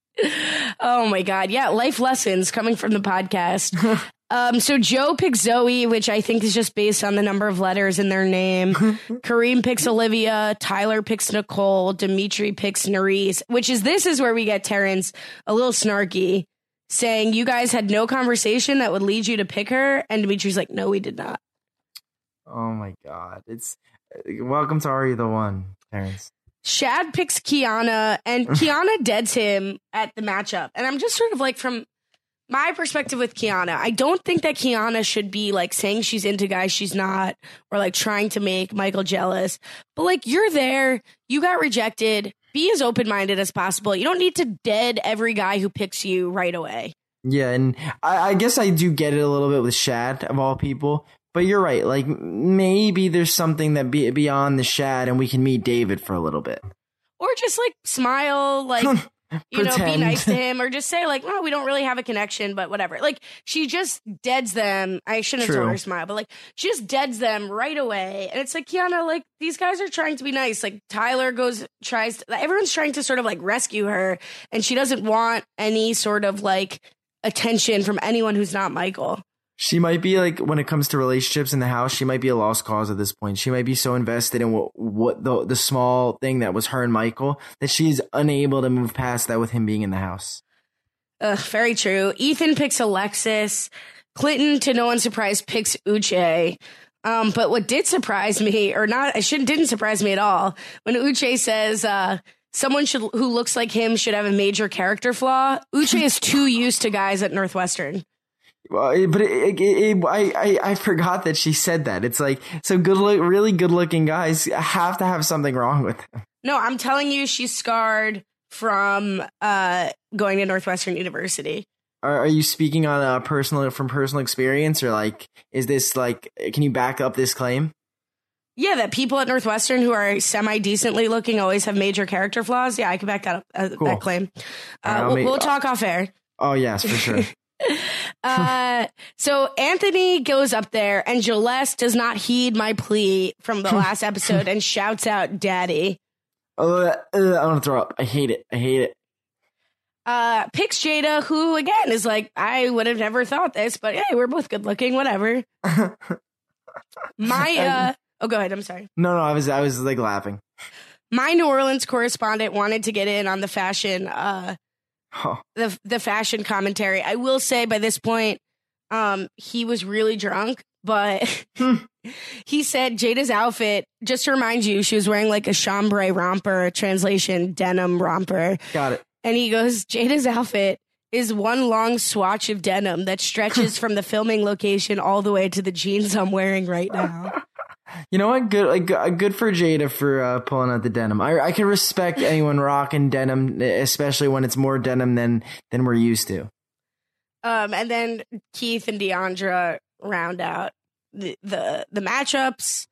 Oh my God. Yeah. Life lessons coming from the podcast. So Joe picks Zoe, which I think is just based on the number of letters in their name. Kareem picks Olivia. Tyler picks Nicole. Dimitri picks Nerys, this is where we get Terrence a little snarky, saying you guys had no conversation that would lead you to pick her. And Dimitri's like, no, we did not. Oh my God. It's welcome to Are You the One, Terrence. Shad picks Kiana, and Kiana deads him at the matchup. And I'm just sort of like, from my perspective with Kiana, I don't think that Kiana should be like saying she's into guys she's not, or like trying to make Michael jealous. But like, you're there, you got rejected, be as open-minded as possible. You don't need to dead every guy who picks you right away. Yeah, and I guess I do get it a little bit with Shad, of all people. But you're right, like, maybe there's something that beyond the Shad, and we can meet David for a little bit. Or just like smile, like, you know, be nice to him, or just say like, oh, we don't really have a connection, but whatever. Like, she just deads them. I shouldn't have told her smile, but like, she just deads them right away. And it's like, Kiana, like, these guys are trying to be nice. Like, Tyler everyone's trying to sort of like rescue her, and she doesn't want any sort of like attention from anyone who's not Michael. She might be like, when it comes to relationships in the house, she might be a lost cause at this point. She might be so invested in what the small thing that was her and Michael that she's unable to move past that with him being in the house. Very true. Ethan picks Alexis. Clinton, to no one's surprise, picks Uche. But what did surprise me, or not, didn't surprise me at all, when Uche says, someone who looks like him should have a major character flaw. Uche is too used to guys at Northwestern. Well, but I forgot that she said that. It's like, so really good looking guys have to have something wrong with them. No, I'm telling you, she's scarred from going to Northwestern University. Are you speaking on personal experience, or like, is this like, can you back up this claim? Yeah, that people at Northwestern who are semi-decently looking always have major character flaws. Yeah, I can back that up, cool. that claim. We'll talk off air. Oh, yes, for sure. So Anthony goes up there, and Celeste does not heed my plea from the last episode and shouts out daddy. I want to throw up. I hate it. Picks Jada, who again is like, I would have never thought this, but hey, we're both good looking, whatever. Oh, go ahead. I'm sorry. No, I was like laughing. My New Orleans correspondent wanted to get in on the fashion, the fashion commentary. I will say by this point, he was really drunk, but he said Jada's outfit, just to remind you, she was wearing like a chambray romper, translation denim romper. Got it. And he goes, Jada's outfit is one long swatch of denim that stretches from the filming location all the way to the jeans I'm wearing right now. You know what? Good for Jada for pulling out the denim. I can respect anyone rocking denim, especially when it's more denim than we're used to. And then Keith and Deandra round out the matchups.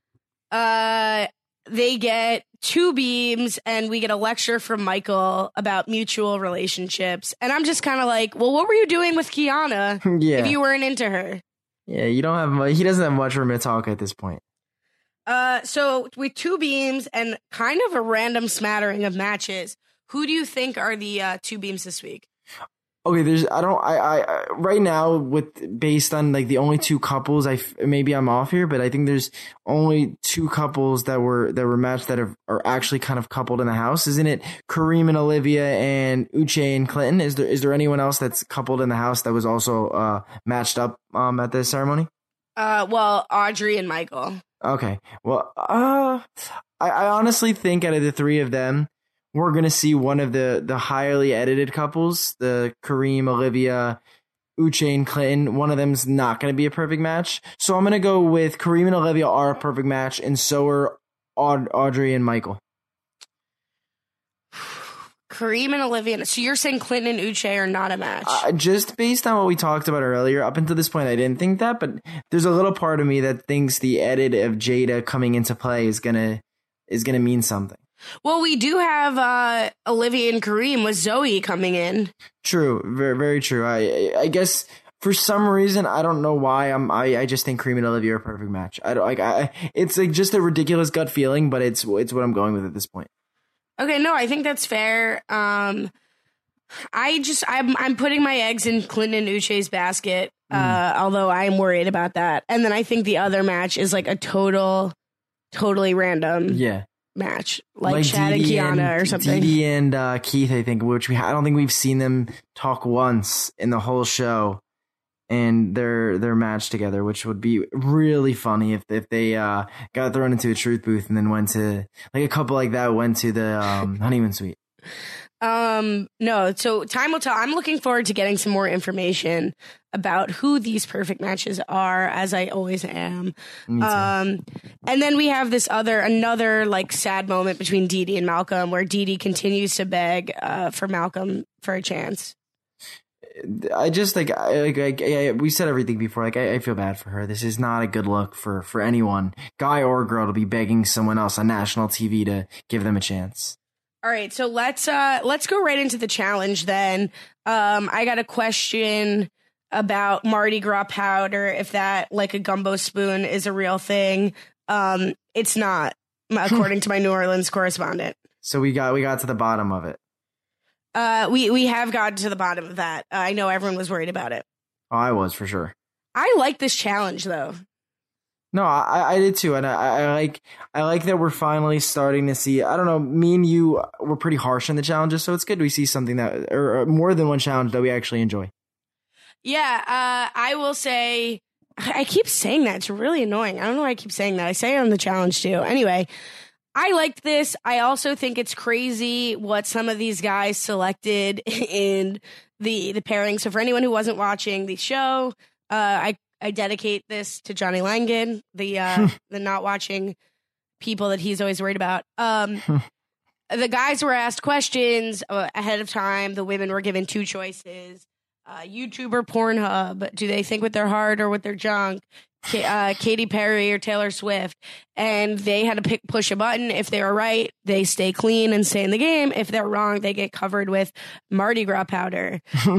They get 2 beams, and we get a lecture from Michael about mutual relationships. And I'm just kind of like, well, what were you doing with Kiana if you weren't into her? Yeah, he doesn't have much room to talk at this point. So with 2 beams and kind of a random smattering of matches, who do you think are the 2 beams this week? Okay, right now based on like the only two couples, maybe I'm off here, but I think there's only two couples that were matched that are actually kind of coupled in the house. Isn't it Kareem and Olivia and Uche and Clinton? Is there anyone else that's coupled in the house that was also matched up at the ceremony? Well, Audrey and Michael. Okay. Well, I honestly think out of the three of them, we're going to see one of the highly edited couples, the Kareem, Olivia, Uche, and Clinton. One of them's not going to be a perfect match. So I'm going to go with Kareem and Olivia are a perfect match, and so are Audrey and Michael. Kareem and Olivia. So you're saying Clinton and Uche are not a match? Just based on what we talked about earlier, up until this point, I didn't think that, but there's a little part of me that thinks the edit of Jada coming into play is gonna mean something. Well, we do have Olivia and Kareem with Zoe coming in. True, very, very true. I guess for some reason I don't know why I just think Kareem and Olivia are a perfect match. It's like just a ridiculous gut feeling, but it's what I'm going with at this point. Okay, no, I think that's fair. I'm putting my eggs in Clinton and Uche's basket, although I'm worried about that. And then I think the other match is like a totally random. Yeah. Match like Chad and Kiana or something. Didi and Keith, I think, I don't think we've seen them talk once in the whole show, and they're matched together, which would be really funny if they got thrown into a truth booth and then went to like a couple like that went to the honeymoon suite. No, so time will tell. I'm looking forward to getting some more information about who these perfect matches are, as I always am. And then we have another like sad moment between Didi and Malcolm, where Didi continues to beg for Malcolm for a chance. I just we said everything before. Like I feel bad for her. This is not a good look for anyone, guy or girl, to be begging someone else on national TV to give them a chance. All right, so let's go right into the challenge then. I got a question about Mardi Gras powder, if that, like a gumbo spoon, is a real thing. It's not, according to my New Orleans correspondent. So we got to the bottom of it. We have gotten to the bottom of that. I know everyone was worried about it. Oh, I was, for sure. I like this challenge, though. No, I did too, and I like that we're finally starting to see. I don't know, me and you were pretty harsh on the challenges, so it's good we see something that, or more than one challenge that we actually enjoy. Yeah, I will say, I keep saying that. It's really annoying. I don't know why I keep saying that. I say it on the challenge too. Anyway, I liked this. I also think it's crazy what some of these guys selected in the pairing. So for anyone who wasn't watching the show, I dedicate this to Johnny Langan, the not watching people that he's always worried about. The guys were asked questions ahead of time. The women were given two choices. YouTube or Pornhub. Do they think with their heart or with their junk? Katy Perry or Taylor Swift. And they had to push a button. If they were right, they stay clean and stay in the game. If they're wrong, they get covered with Mardi Gras powder.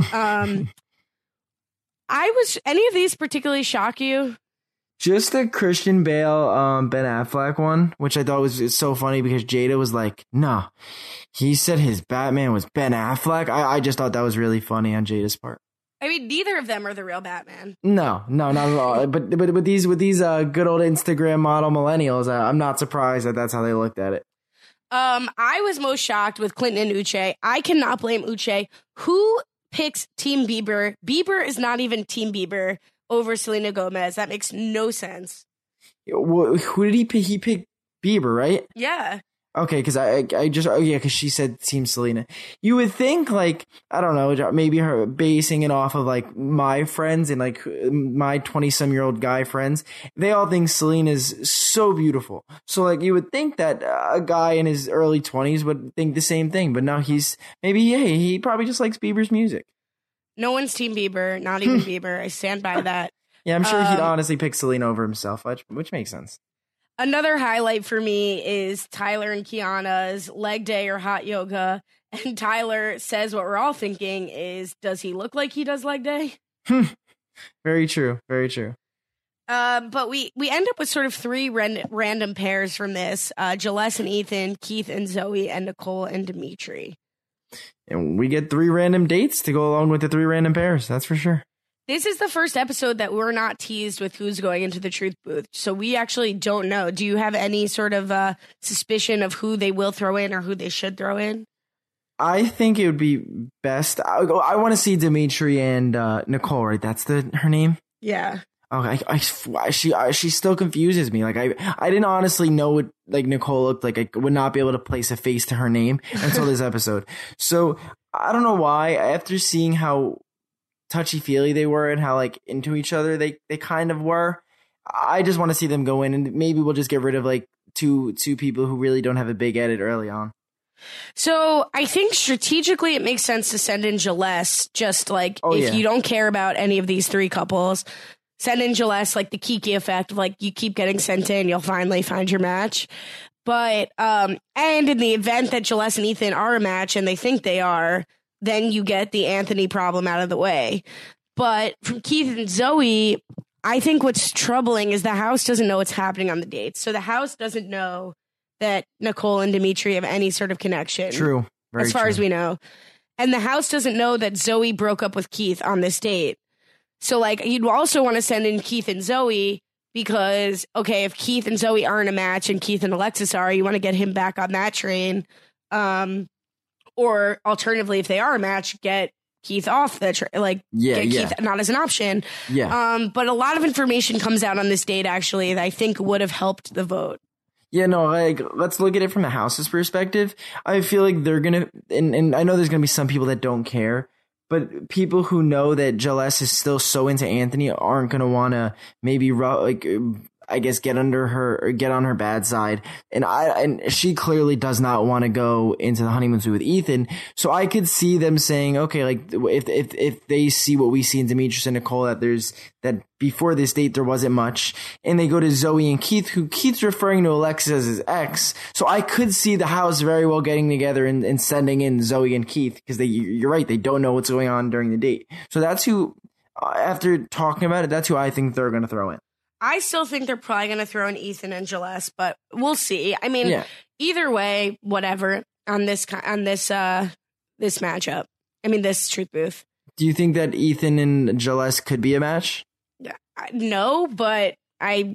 Any of these particularly shock you? Just the Christian Bale, Ben Affleck one, which I thought was so funny because Jada was like, no, he said his Batman was Ben Affleck. I just thought that was really funny on Jada's part. I mean, neither of them are the real Batman. No, not at all. But with these good old Instagram model millennials, I'm not surprised that that's how they looked at it. I was most shocked with Clinton and Uche. I cannot blame Uche. Who picks Team Bieber? Bieber is not even Team Bieber over Selena Gomez. That makes no sense. Who did he pick? He picked Bieber, right? Yeah. Okay, because because she said Team Selena. You would think, like, I don't know, maybe her basing it off of, like, my friends and, like, my 20-some-year-old guy friends. They all think Selena's so beautiful. So, like, you would think that a guy in his early 20s would think the same thing. But now he probably just likes Bieber's music. No one's Team Bieber, not even Bieber. I stand by that. Yeah, I'm sure he'd honestly pick Selena over himself, which makes sense. Another highlight for me is Tyler and Kiana's leg day or hot yoga. And Tyler says what we're all thinking is, does he look like he does leg day? Very true. Very true. But we end up with sort of three random pairs from this. Jaless and Ethan, Keith and Zoe, and Nicole and Dimitri. And we get 3 random dates to go along with the 3 random pairs. That's for sure. This is the first episode that we're not teased with who's going into the truth booth. So we actually don't know. Do you have any sort of suspicion of who they will throw in or who they should throw in? I think it would be best. I want to see Dimitri and Nicole, right? That's her name? Yeah. Okay, she still confuses me. Like I didn't honestly know what like Nicole looked like. I would not be able to place a face to her name until this episode. So I don't know why. After seeing how touchy-feely they were and how like into each other they kind of were, I just want to see them go in, and maybe we'll just get rid of like two people who really don't have a big edit early on. So I think strategically it makes sense to send in Jaless, just like you don't care about any of these 3 couples, send in Jaless, like the Kiki effect of like you keep getting sent in, you'll finally find your match. But and in the event that Jaless and Ethan are a match and they think they are, then you get the Anthony problem out of the way. But from Keith and Zoe, I think what's troubling is the house doesn't know what's happening on the dates. So the house doesn't know that Nicole and Dimitri have any sort of connection. True. Very as far true. as we know. And the house doesn't know that Zoe broke up with Keith on this date. So, like, you'd also want to send in Keith and Zoe because, okay, if Keith and Zoe aren't a match and Keith and Alexis are, you want to get him back on that train. Or alternatively, if they are a match, get Keith off the train. Keith not as an option. Yeah. But a lot of information comes out on this date, actually, that I think would have helped the vote. Yeah, no, like, let's look at it from the house's perspective. I feel like they're going to, and I know there's going to be some people that don't care, but people who know that Jaless is still so into Anthony aren't going to want to maybe, I guess, get under her or get on her bad side. And she clearly does not want to go into the honeymoon suite with Ethan. So I could see them saying, okay, like if they see what we see in Demetrius and Nicole, that before this date there wasn't much, and they go to Zoe and Keith, who Keith's referring to Alexis as his ex. So I could see the house very well getting together and sending in Zoe and Keith, because you're right, they don't know what's going on during the date. So that's who, after talking about it, that's who I think they're going to throw in. I still think they're probably going to throw in Ethan and Jaless, but we'll see. I mean, Either way, whatever on this matchup. I mean, this truth booth. Do you think that Ethan and Jaless could be a match? No, but if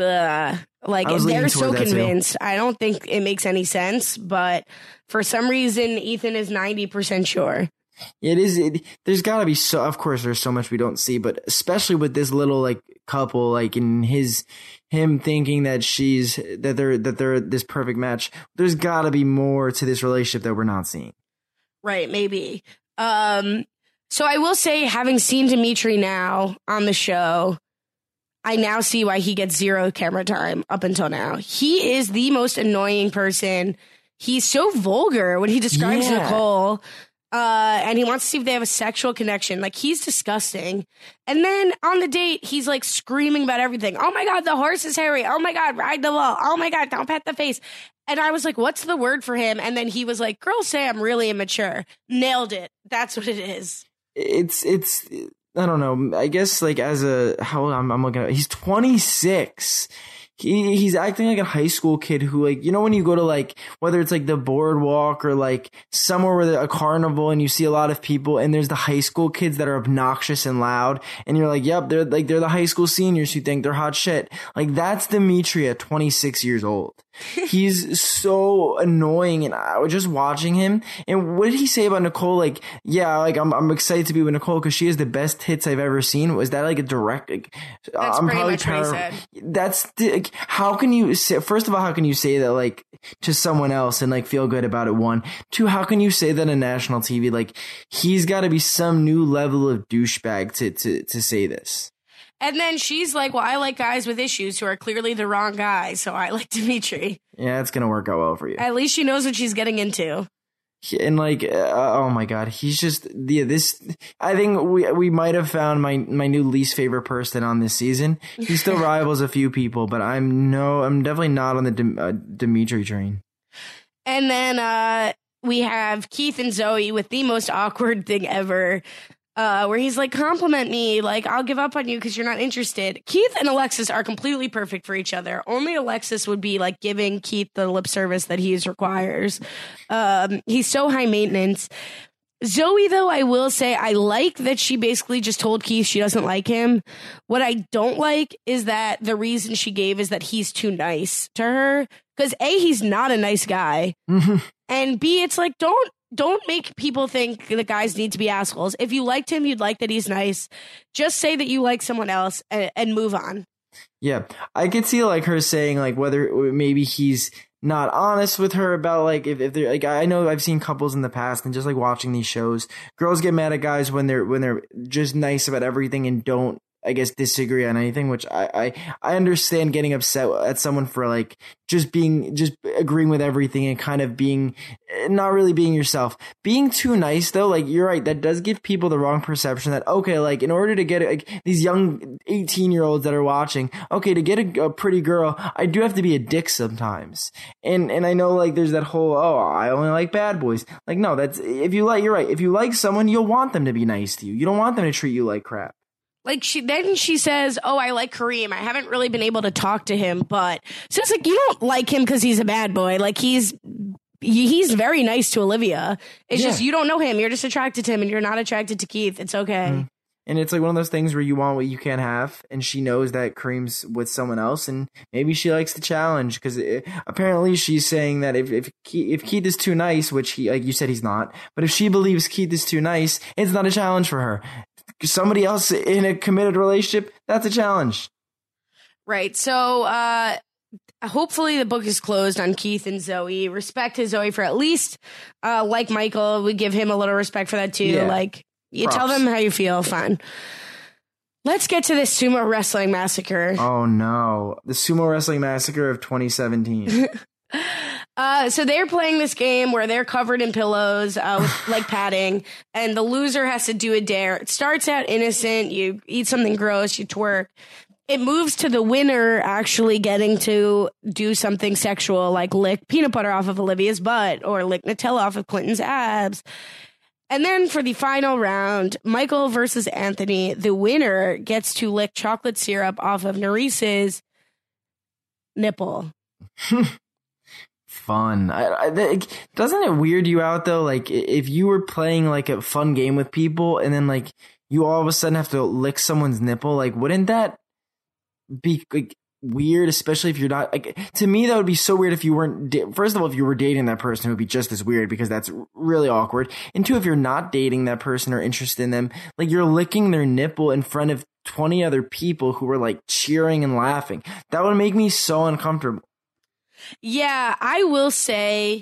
they're so convinced, I don't think it makes any sense. But for some reason, Ethan is 90% sure. It is. There's got to be so. Of course, there's so much we don't see, but especially with this little like couple, like in him thinking that they're this perfect match. There's got to be more to this relationship that we're not seeing. Right? Maybe. So I will say, having seen Dimitri now on the show, I now see why he gets 0 camera time up until now. He is the most annoying person. He's so vulgar when he describes Nicole. And he wants to see if they have a sexual connection. Like, he's disgusting. And then on the date, he's like screaming about everything. Oh my God, the horse is hairy. Oh my God, ride the wall. Oh my God, don't pet the face. And I was like, what's the word for him? And then he was like, girls say I'm really immature. Nailed it. That's what it is. It's I don't know. I guess like how old I'm looking at, he's 26. He's acting like a high school kid who, like, you know, when you go to like, whether it's like the boardwalk or like somewhere where there's a carnival and you see a lot of people and there's the high school kids that are obnoxious and loud and you're like, yep, they're the high school seniors who think they're hot shit. Like, that's Dimitri at 26 years old. He's so annoying, and I was just watching him. And what did he say about Nicole? Like, yeah, like I'm excited to be with Nicole because she has the best hits I've ever seen. Was that like a direct? Like, that's I'm pretty much what he said. That's like, how can you say? First of all, how can you say that like to someone else and like feel good about it? 1, 2, how can you say that on national TV? Like, he's got to be some new level of douchebag to say this. And then she's like, well, I like guys with issues who are clearly the wrong guy, so I like Dimitri. Yeah, it's going to work out well for you. At least she knows what she's getting into. And like, oh my God, he's just, I think we might have found my new least favorite person on this season. He still rivals a few people, but I'm definitely not on the Dimitri train. And then we have Keith and Zoe with the most awkward thing ever. Where he's like, compliment me, like, I'll give up on you because you're not interested. Keith and Alexis are completely perfect for each other. Only Alexis would be like giving Keith the lip service that he requires. He's so high maintenance. Zoe, though, I will say I like that she basically just told Keith she doesn't like him. What I don't like is that the reason she gave is that he's too nice to her. Because A, he's not a nice guy. And B, it's like, don't make people think that guys need to be assholes. If you liked him, you'd like that he's nice. Just say that you like someone else and move on. Yeah, I could see like her saying like whether maybe he's not honest with her about like if they're like, I know I've seen couples in the past and just like watching these shows, girls get mad at guys when they're just nice about everything and don't, I guess, disagree on anything, which I understand getting upset at someone for like just agreeing with everything and kind of being not really being yourself. Being too nice though, like you're right, that does give people the wrong perception that, okay, like in order to get like these young 18-year-olds that are watching, okay, to get a pretty girl, I do have to be a dick sometimes. And I know like there's that whole, oh, I only like bad boys. Like no, you're right. If you like someone, you'll want them to be nice to you. You don't want them to treat you like crap. Like she says, oh, I like Kareem. I haven't really been able to talk to him, but so it's like you don't like him because he's a bad boy. Like he's very nice to Olivia. It's just you don't know him. You're just attracted to him, and you're not attracted to Keith. It's okay. And it's like one of those things where you want what you can't have, and she knows that Kareem's with someone else, and maybe she likes the challenge because apparently she's saying that if Keith is too nice, which he, like you said, he's not, but if she believes Keith is too nice, it's not a challenge for her. Somebody else in a committed relationship, that's a challenge. Right. So hopefully the book is closed on Keith and Zoe. Respect to Zoe for at least, like Michael, we give him a little respect for that too. Yeah. Like you Props. Tell them how you feel. Fine. Let's get to the Sumo Wrestling Massacre. Oh no. The Sumo Wrestling Massacre of 2017. So they're playing this game where they're covered in pillows with like padding, and the loser has to do a dare. It starts out innocent. You eat something gross, you twerk. It moves to the winner actually getting to do something sexual, like lick peanut butter off of Olivia's butt or lick Nutella off of Clinton's abs. And then for the final round, Michael versus Anthony, the winner gets to lick chocolate syrup off of Narice's nipple. Fun. Doesn't it weird you out though? Like if you were playing like a fun game with people and then like you all of a sudden have to lick someone's nipple, like wouldn't that be like weird? Especially if you're not like, to me that would be so weird if you weren't first of all, if you were dating that person, it would be just as weird because that's really awkward. And two, if you're not dating that person or interested in them, like you're licking their nipple in front of 20 other people who were like cheering and laughing. That would make me so uncomfortable. Yeah, I will say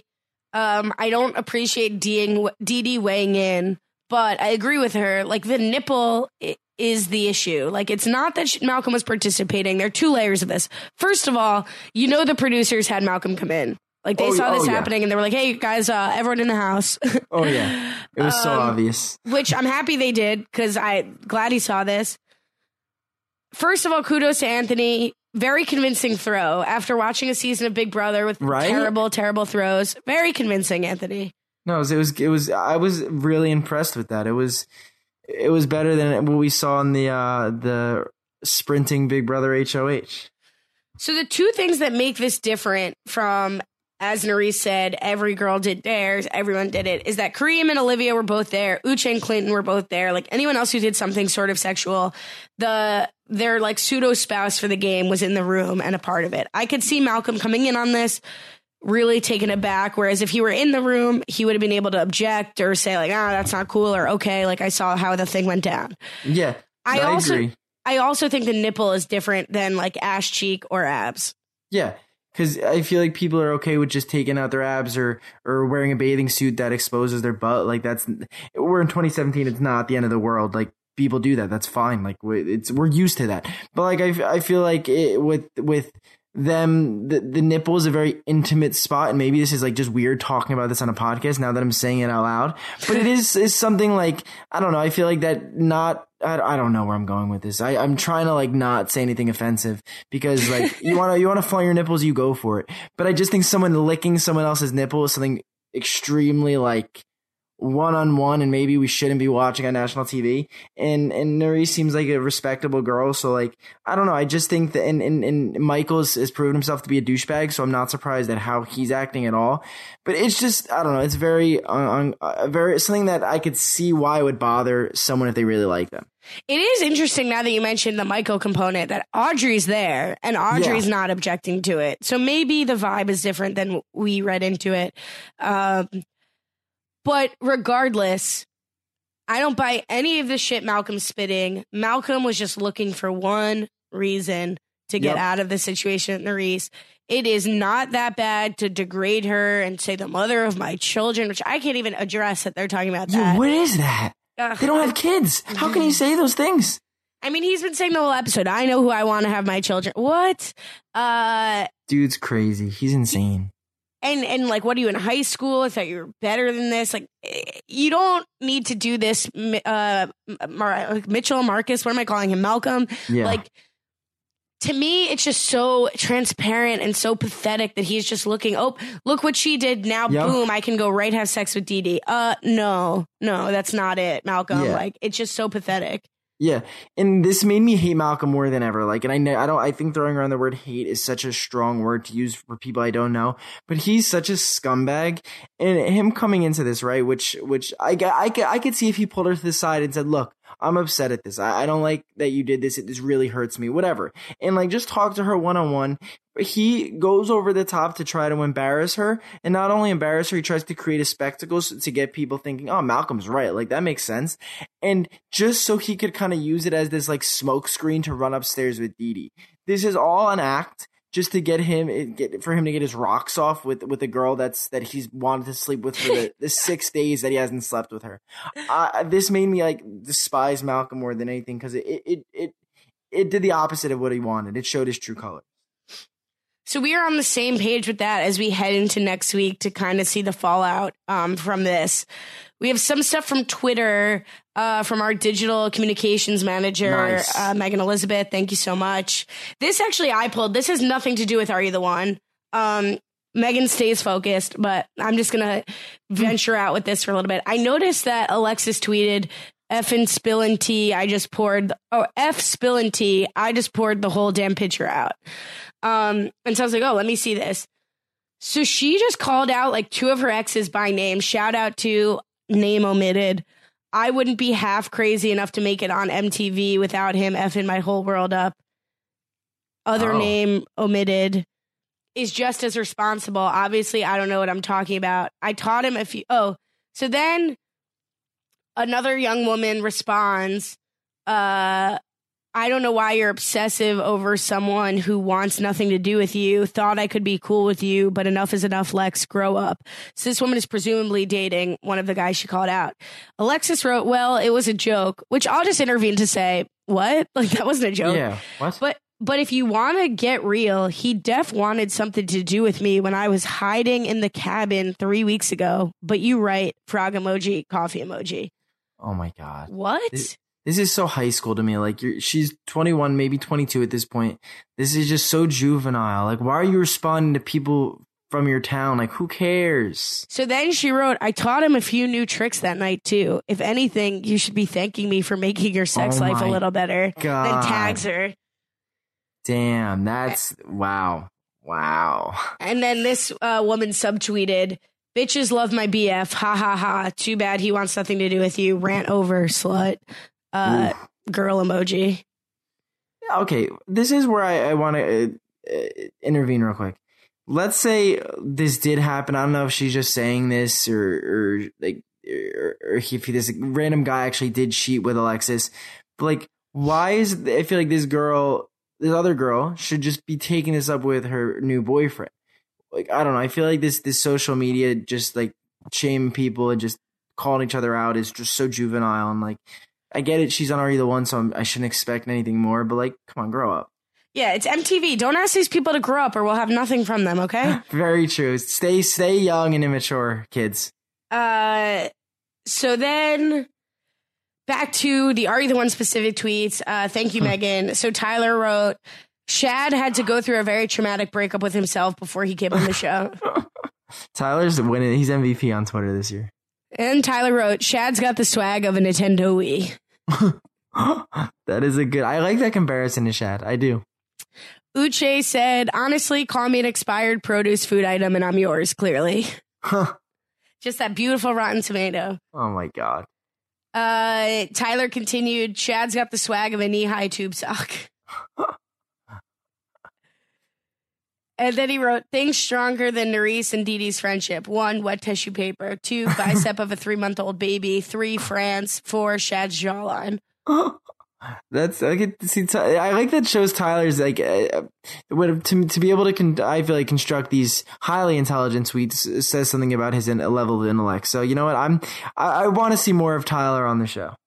I don't appreciate Dee Dee weighing in, but I agree with her. Like, the nipple is the issue. Like, it's not that Malcolm was participating. There are two layers of this. First of all, you know the producers had Malcolm come in. Like, they saw this happening, and they were like, hey, guys, everyone in the house. Oh, yeah. It was so obvious. Which I'm happy they did, because I'm glad he saw this. First of all, kudos to Anthony. Very convincing throw after watching a season of Big Brother with terrible, terrible throws. Very convincing, Anthony. No, it was. I was really impressed with that. It was better than what we saw in the sprinting Big Brother HOH. So the two things that make this different from, as Narice said, every girl did theirs, everyone did it, is that Kareem and Olivia were both there. Uche and Clinton were both there. Like anyone else who did something sort of sexual, their like pseudo spouse for the game was in the room and a part of it. I could see Malcolm coming in on this, really taken aback. Whereas if he were in the room, he would have been able to object or say like, that's not cool, or okay, like I saw how the thing went down. Yeah, I agree. I also think the nipple is different than like ass cheek or abs. Yeah. Because I feel like people are okay with just taking out their abs or wearing a bathing suit that exposes their butt. Like we're in 2017. It's not the end of the world. Like people do that. That's fine. Like we're used to that. But like I feel like with them, the nipple is a very intimate spot. And maybe this is like just weird talking about this on a podcast now that I'm saying it out loud. But it is something like, I don't know. I feel like that I don't know where I'm going with this. I'm trying to like not say anything offensive because like you want to flaunt your nipples, you go for it. But I just think someone licking someone else's nipple is something extremely like one-on-one and maybe we shouldn't be watching on national TV. And Nerys seems like a respectable girl. So like, I don't know. I just think that, and Michaels has proven himself to be a douchebag. So I'm not surprised at how he's acting at all. But it's just, I don't know. It's very, very something that I could see why it would bother someone if they really like them. It is interesting now that you mentioned the Michael component that Audrey's there and Audrey's not objecting to it. So maybe the vibe is different than we read into it. But regardless, I don't buy any of the shit Malcolm's spitting. Malcolm was just looking for one reason to get out of the situation at Nerys. It is not that bad to degrade her and say the mother of my children, which I can't even address that they're talking about that. What is that? They don't have kids. How can he say those things? I mean, he's been saying the whole episode, I know who I want to have my children. What? Dude's crazy. He's insane. And like, what are you in high school? I thought you were better than this. Like, you don't need to do this. Mitchell, Marcus, what am I calling him? Malcolm? Yeah. Like, to me, it's just so transparent and so pathetic that he's just looking, oh, look what she did. Now, boom, I can go right have sex with Dee Dee. No, that's not it, Malcolm. Yeah. Like, it's just so pathetic. Yeah, and this made me hate Malcolm more than ever. Like, and I think throwing around the word hate is such a strong word to use for people I don't know. But he's such a scumbag, and him coming into this, right? Which I could see if he pulled her to the side and said, "Look, I'm upset at this. I don't like that you did this. This really hurts me. Whatever." And like, just talk to her one-on-one. He goes over the top to try to embarrass her, and not only embarrass her, he tries to create a spectacle to get people thinking, oh, Malcolm's right. Like, that makes sense. And just so he could kind of use it as this like smoke screen to run upstairs with Dee Dee. This is all an act just to get him to get his rocks off with a girl that he's wanted to sleep with for the 6 days that he hasn't slept with her. This made me like despise Malcolm more than anything, because it did the opposite of what he wanted. It showed his true colors. So we are on the same page with that as we head into next week to kind of see the fallout from this. We have some stuff from Twitter, from our digital communications manager, Nice. Megan Elizabeth. Thank you so much. This actually I pulled. This has nothing to do with Are You the One? Megan stays focused, but I'm just going to venture out with this for a little bit. I noticed that Alexis tweeted, F spillin' tea, I just poured the whole damn pitcher out. And so I was like, oh, let me see this. So she just called out like two of her exes by name. Shout out to name omitted. I wouldn't be half crazy enough to make it on MTV without him effing my whole world up. Other name omitted. Is just as responsible. Obviously, I don't know what I'm talking about. I taught him so then another young woman responds, I don't know why you're obsessive over someone who wants nothing to do with you. Thought I could be cool with you, but enough is enough, Lex. Grow up. So this woman is presumably dating one of the guys she called out. Alexis wrote, well, it was a joke, which I'll just intervene to say, what? Like, that wasn't a joke. Yeah, what? But if you want to get real, he wanted something to do with me when I was hiding in the cabin 3 weeks ago. But you write, frog emoji, coffee emoji. Oh my God. What? This is so high school to me. Like, she's 21, maybe 22 at this point. This is just so juvenile. Like, why are you responding to people from your town? Like, who cares? So then she wrote, I taught him a few new tricks that night, too. If anything, you should be thanking me for making your sex life a little better. God. Then tags her. Damn, that's wow. And then this woman subtweeted, bitches love my BF. Ha ha ha. Too bad he wants nothing to do with you. Rant over, slut. Girl emoji. Okay, this is where I want to intervene real quick. Let's say this did happen. I don't know if she's just saying this or if this random guy actually did cheat with Alexis. But like, I feel like this other girl should just be taking this up with her new boyfriend. Like, I don't know. I feel like this social media just like shaming people and just calling each other out is just so juvenile. And like, I get it. She's on Are You the One, so I shouldn't expect anything more. But like, come on, grow up. Yeah, it's MTV. Don't ask these people to grow up or we'll have nothing from them, okay? Very true. Stay young and immature, kids. So then back to the Are You the One specific tweets. Thank you, Megan. So Tyler wrote, Shad had to go through a very traumatic breakup with himself before he came on the show. Tyler's winning. He's MVP on Twitter this year. And Tyler wrote, Shad's got the swag of a Nintendo Wii. That is a good... I like that comparison to Shad. I do. Uche said, honestly, call me an expired produce food item and I'm yours, clearly. Just that beautiful rotten tomato. Oh, my God. Tyler continued, Shad's got the swag of a knee-high tube sock. And then he wrote, things stronger than Nerys and Dee Dee's friendship. 1, wet tissue paper. 2, bicep of a 3-month-old baby. 3, France. 4, Shad's jawline. That's I get to see. I like that shows Tyler's like to be able to. I feel like construct these highly intelligent tweets says something about his level of intellect. So you know what? I want to see more of Tyler on the show.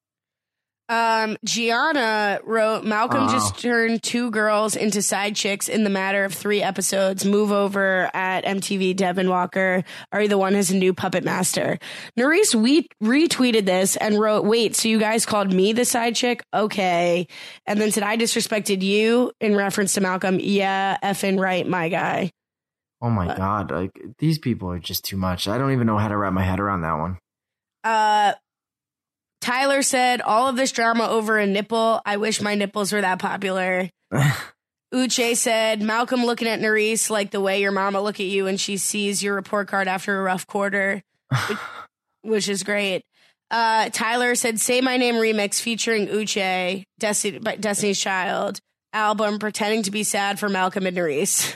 Gianna wrote, Malcolm just turned 2 girls into side chicks in the matter of 3 episodes. Move over at MTV. Devin Walker, Are You the One has a new puppet master. Nerys retweeted this and wrote, wait, so you guys called me the side chick? Okay. And then said, I disrespected you in reference to Malcolm. Yeah, effing right, my guy. Oh my God. Like these people are just too much. I don't even know how to wrap my head around that one. Tyler said, all of this drama over a nipple. I wish my nipples were that popular. Uche said, Malcolm looking at Nerys like the way your mama look at you when she sees your report card after a rough quarter, which is great. Tyler said, Say My Name remix featuring Uche, Destiny's Child album, pretending to be sad for Malcolm and Nerys.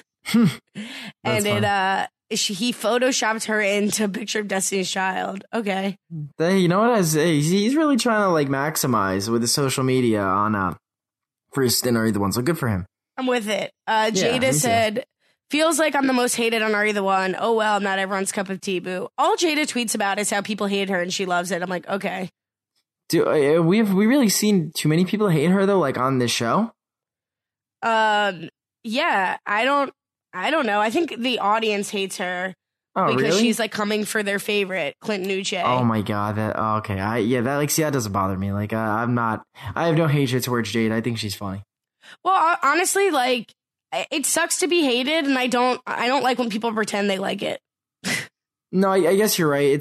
And he photoshopped her into a picture of Destiny's Child. Okay. You know what? He's really trying to like maximize with the social media on for his stint Are You the One. So good for him. I'm with it. Jada said, feels like I'm the most hated on Are You the One. Oh well, not everyone's cup of tea, boo. All Jada tweets about is how people hate her and she loves it. I'm like, okay. Do we really seen too many people hate her though, like on this show? Yeah, I don't know. I think the audience hates her because really? she's like coming for their favorite, Clinton Uche. Oh my God. Okay. That doesn't bother me. Like, I have no hatred towards Jade. I think she's funny. Well, honestly, like it sucks to be hated. And I don't like when people pretend they like it. No, I guess you're right.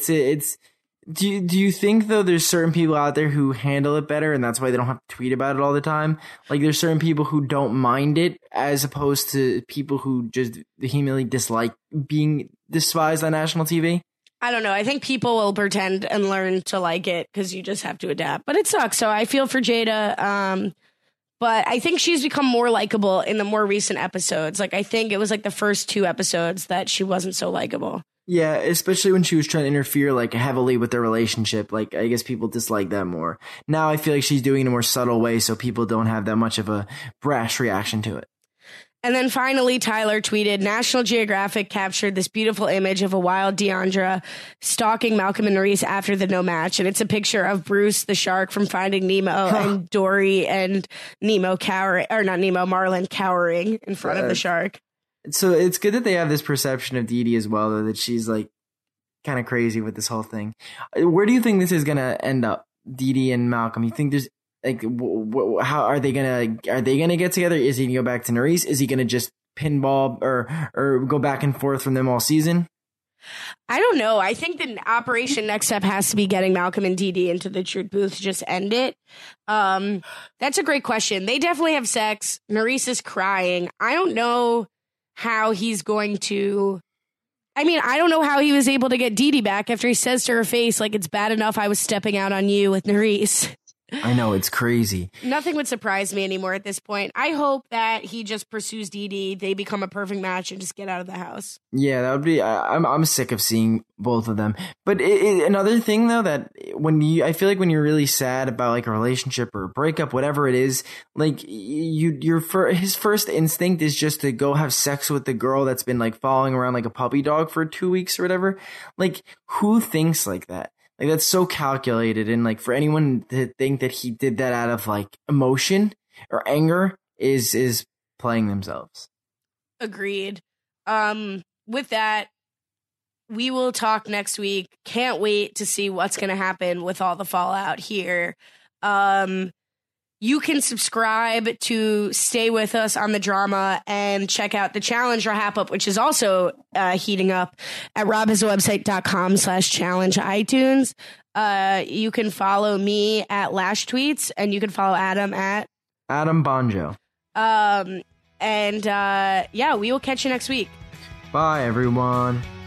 Do you think though there's certain people out there who handle it better and that's why they don't have to tweet about it all the time? Like there's certain people who don't mind it as opposed to people who just vehemently dislike being despised on national TV? I don't know. I think people will pretend and learn to like it because you just have to adapt. But it sucks. So I feel for Jada. But I think she's become more likable in the more recent episodes. Like I think it was like the first 2 episodes that she wasn't so likable. Yeah, especially when she was trying to interfere like heavily with their relationship. Like I guess people dislike that more. Now I feel like she's doing it in a more subtle way so people don't have that much of a brash reaction to it. And then finally, Tyler tweeted, National Geographic captured this beautiful image of a wild Deandra stalking Malcolm and Nerys after the no match. And it's a picture of Bruce the shark from Finding Nemo and Dory and Nemo Marlin cowering in front of the shark. So it's good that they have this perception of Dee Dee as well, though, that she's like kind of crazy with this whole thing. Where do you think this is going to end up, Dee Dee and Malcolm? You think there's like, how are they going to get together? Is he going to go back to Nerys? Is he going to just pinball or go back and forth from them all season? I don't know. I think the operation next step has to be getting Malcolm and Dee Dee into the truth booth to just end it. That's a great question. They definitely have sex. Nerys is crying. I don't know how he's going to. I mean, I don't know how he was able to get Dee Dee back after he says to her face, like, it's bad enough I was stepping out on you with Nerys. I know, it's crazy. Nothing would surprise me anymore at this point. I hope that he just pursues Dee Dee, they become a perfect match, and just get out of the house. Yeah, that would be. I'm sick of seeing both of them. But another thing though, that I feel like when you're really sad about like a relationship or a breakup, whatever it is, like his first instinct is just to go have sex with the girl that's been like following around like a puppy dog for 2 weeks or whatever. Like, who thinks like that? Like, that's so calculated, and like for anyone to think that he did that out of like emotion or anger is playing themselves. Agreed. With that, we will talk next week. Can't wait to see what's going to happen with all the fallout here. you can subscribe to stay with us on the drama and check out the challenge wrap up, which is also heating up at robhasawebsite.com/challenge iTunes. You can follow me at Lash Tweets, and you can follow Adam at Adam Bonjo. Yeah, we will catch you next week. Bye, everyone.